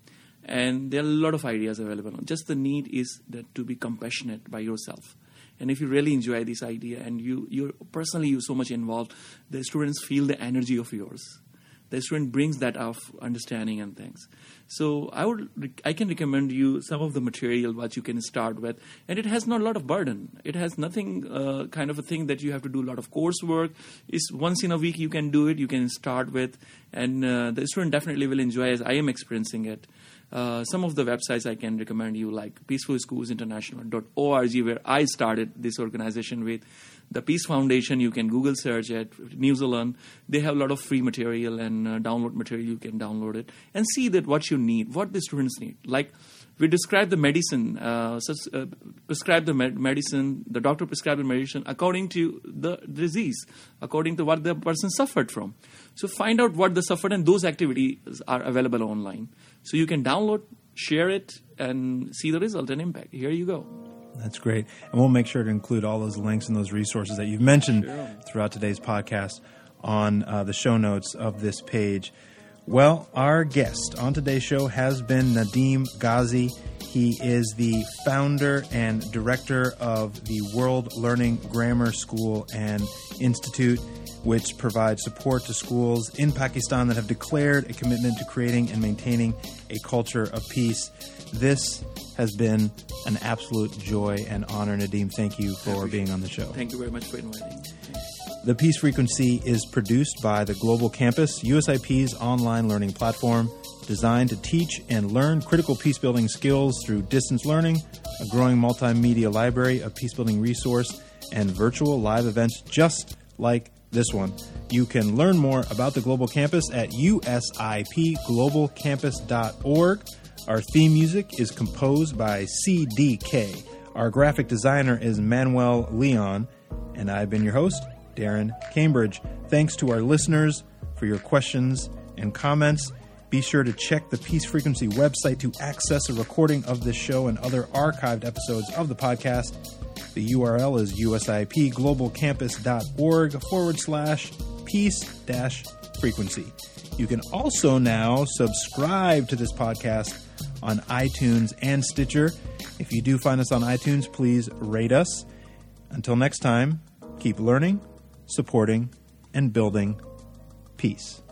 And there are a lot of ideas available. Just the need is that to be compassionate by yourself. And if you really enjoy this idea and you, you're personally you're so much involved, the students feel the energy of yours. The student brings that of understanding and things. So I would, I can recommend you some of the material what you can start with, and it has not a lot of burden. It has nothing uh, kind of a thing that you have to do a lot of coursework. It's once in a week you can do it. You can start with, and uh, the student definitely will enjoy as I am experiencing it. Uh, some of the websites I can recommend you, like peaceful schools international dot org, where I started this organization with. The Peace Foundation, you can Google search it. New Zealand, they have a lot of free material and uh, download material. You can download it and see that what you need, what the students need. Like we describe the medicine, uh, such, uh, prescribe the med- medicine, the doctor prescribed the medicine according to the disease, according to what the person suffered from. So find out what they suffered, and those activities are available online. So you can download, share it, and see the result and impact. Here you go. That's great. And we'll make sure to include all those links and those resources that you've mentioned Sure. throughout today's podcast on uh, the show notes of this page. Well, our guest on today's show has been Nadeem Ghazi. He is the founder and director of the World Learning Grammar School and Institute, which provides support to schools in Pakistan that have declared a commitment to creating and maintaining a culture of peace. This has been an absolute joy and honor. Nadeem, thank you for being on the show. Thank you very much for inviting me. The Peace Frequency is produced by the Global Campus, U S I P's online learning platform, designed to teach and learn critical peacebuilding skills through distance learning, a growing multimedia library of peacebuilding resource, and virtual live events just like this one. You can learn more about the Global Campus at U S I P global campus dot org. Our theme music is composed by C D K. Our graphic designer is Manuel Leon, and I've been your host, Darren Cambridge. Thanks to our listeners for your questions and comments. Be sure to check the Peace Frequency website to access a recording of this show and other archived episodes of the podcast. The U R L is U S I P global campus dot org forward slash peace dash frequency. You can also now subscribe to this podcast on iTunes and Stitcher. If you do find us on iTunes, please rate us. Until next time, keep learning, supporting, and building peace.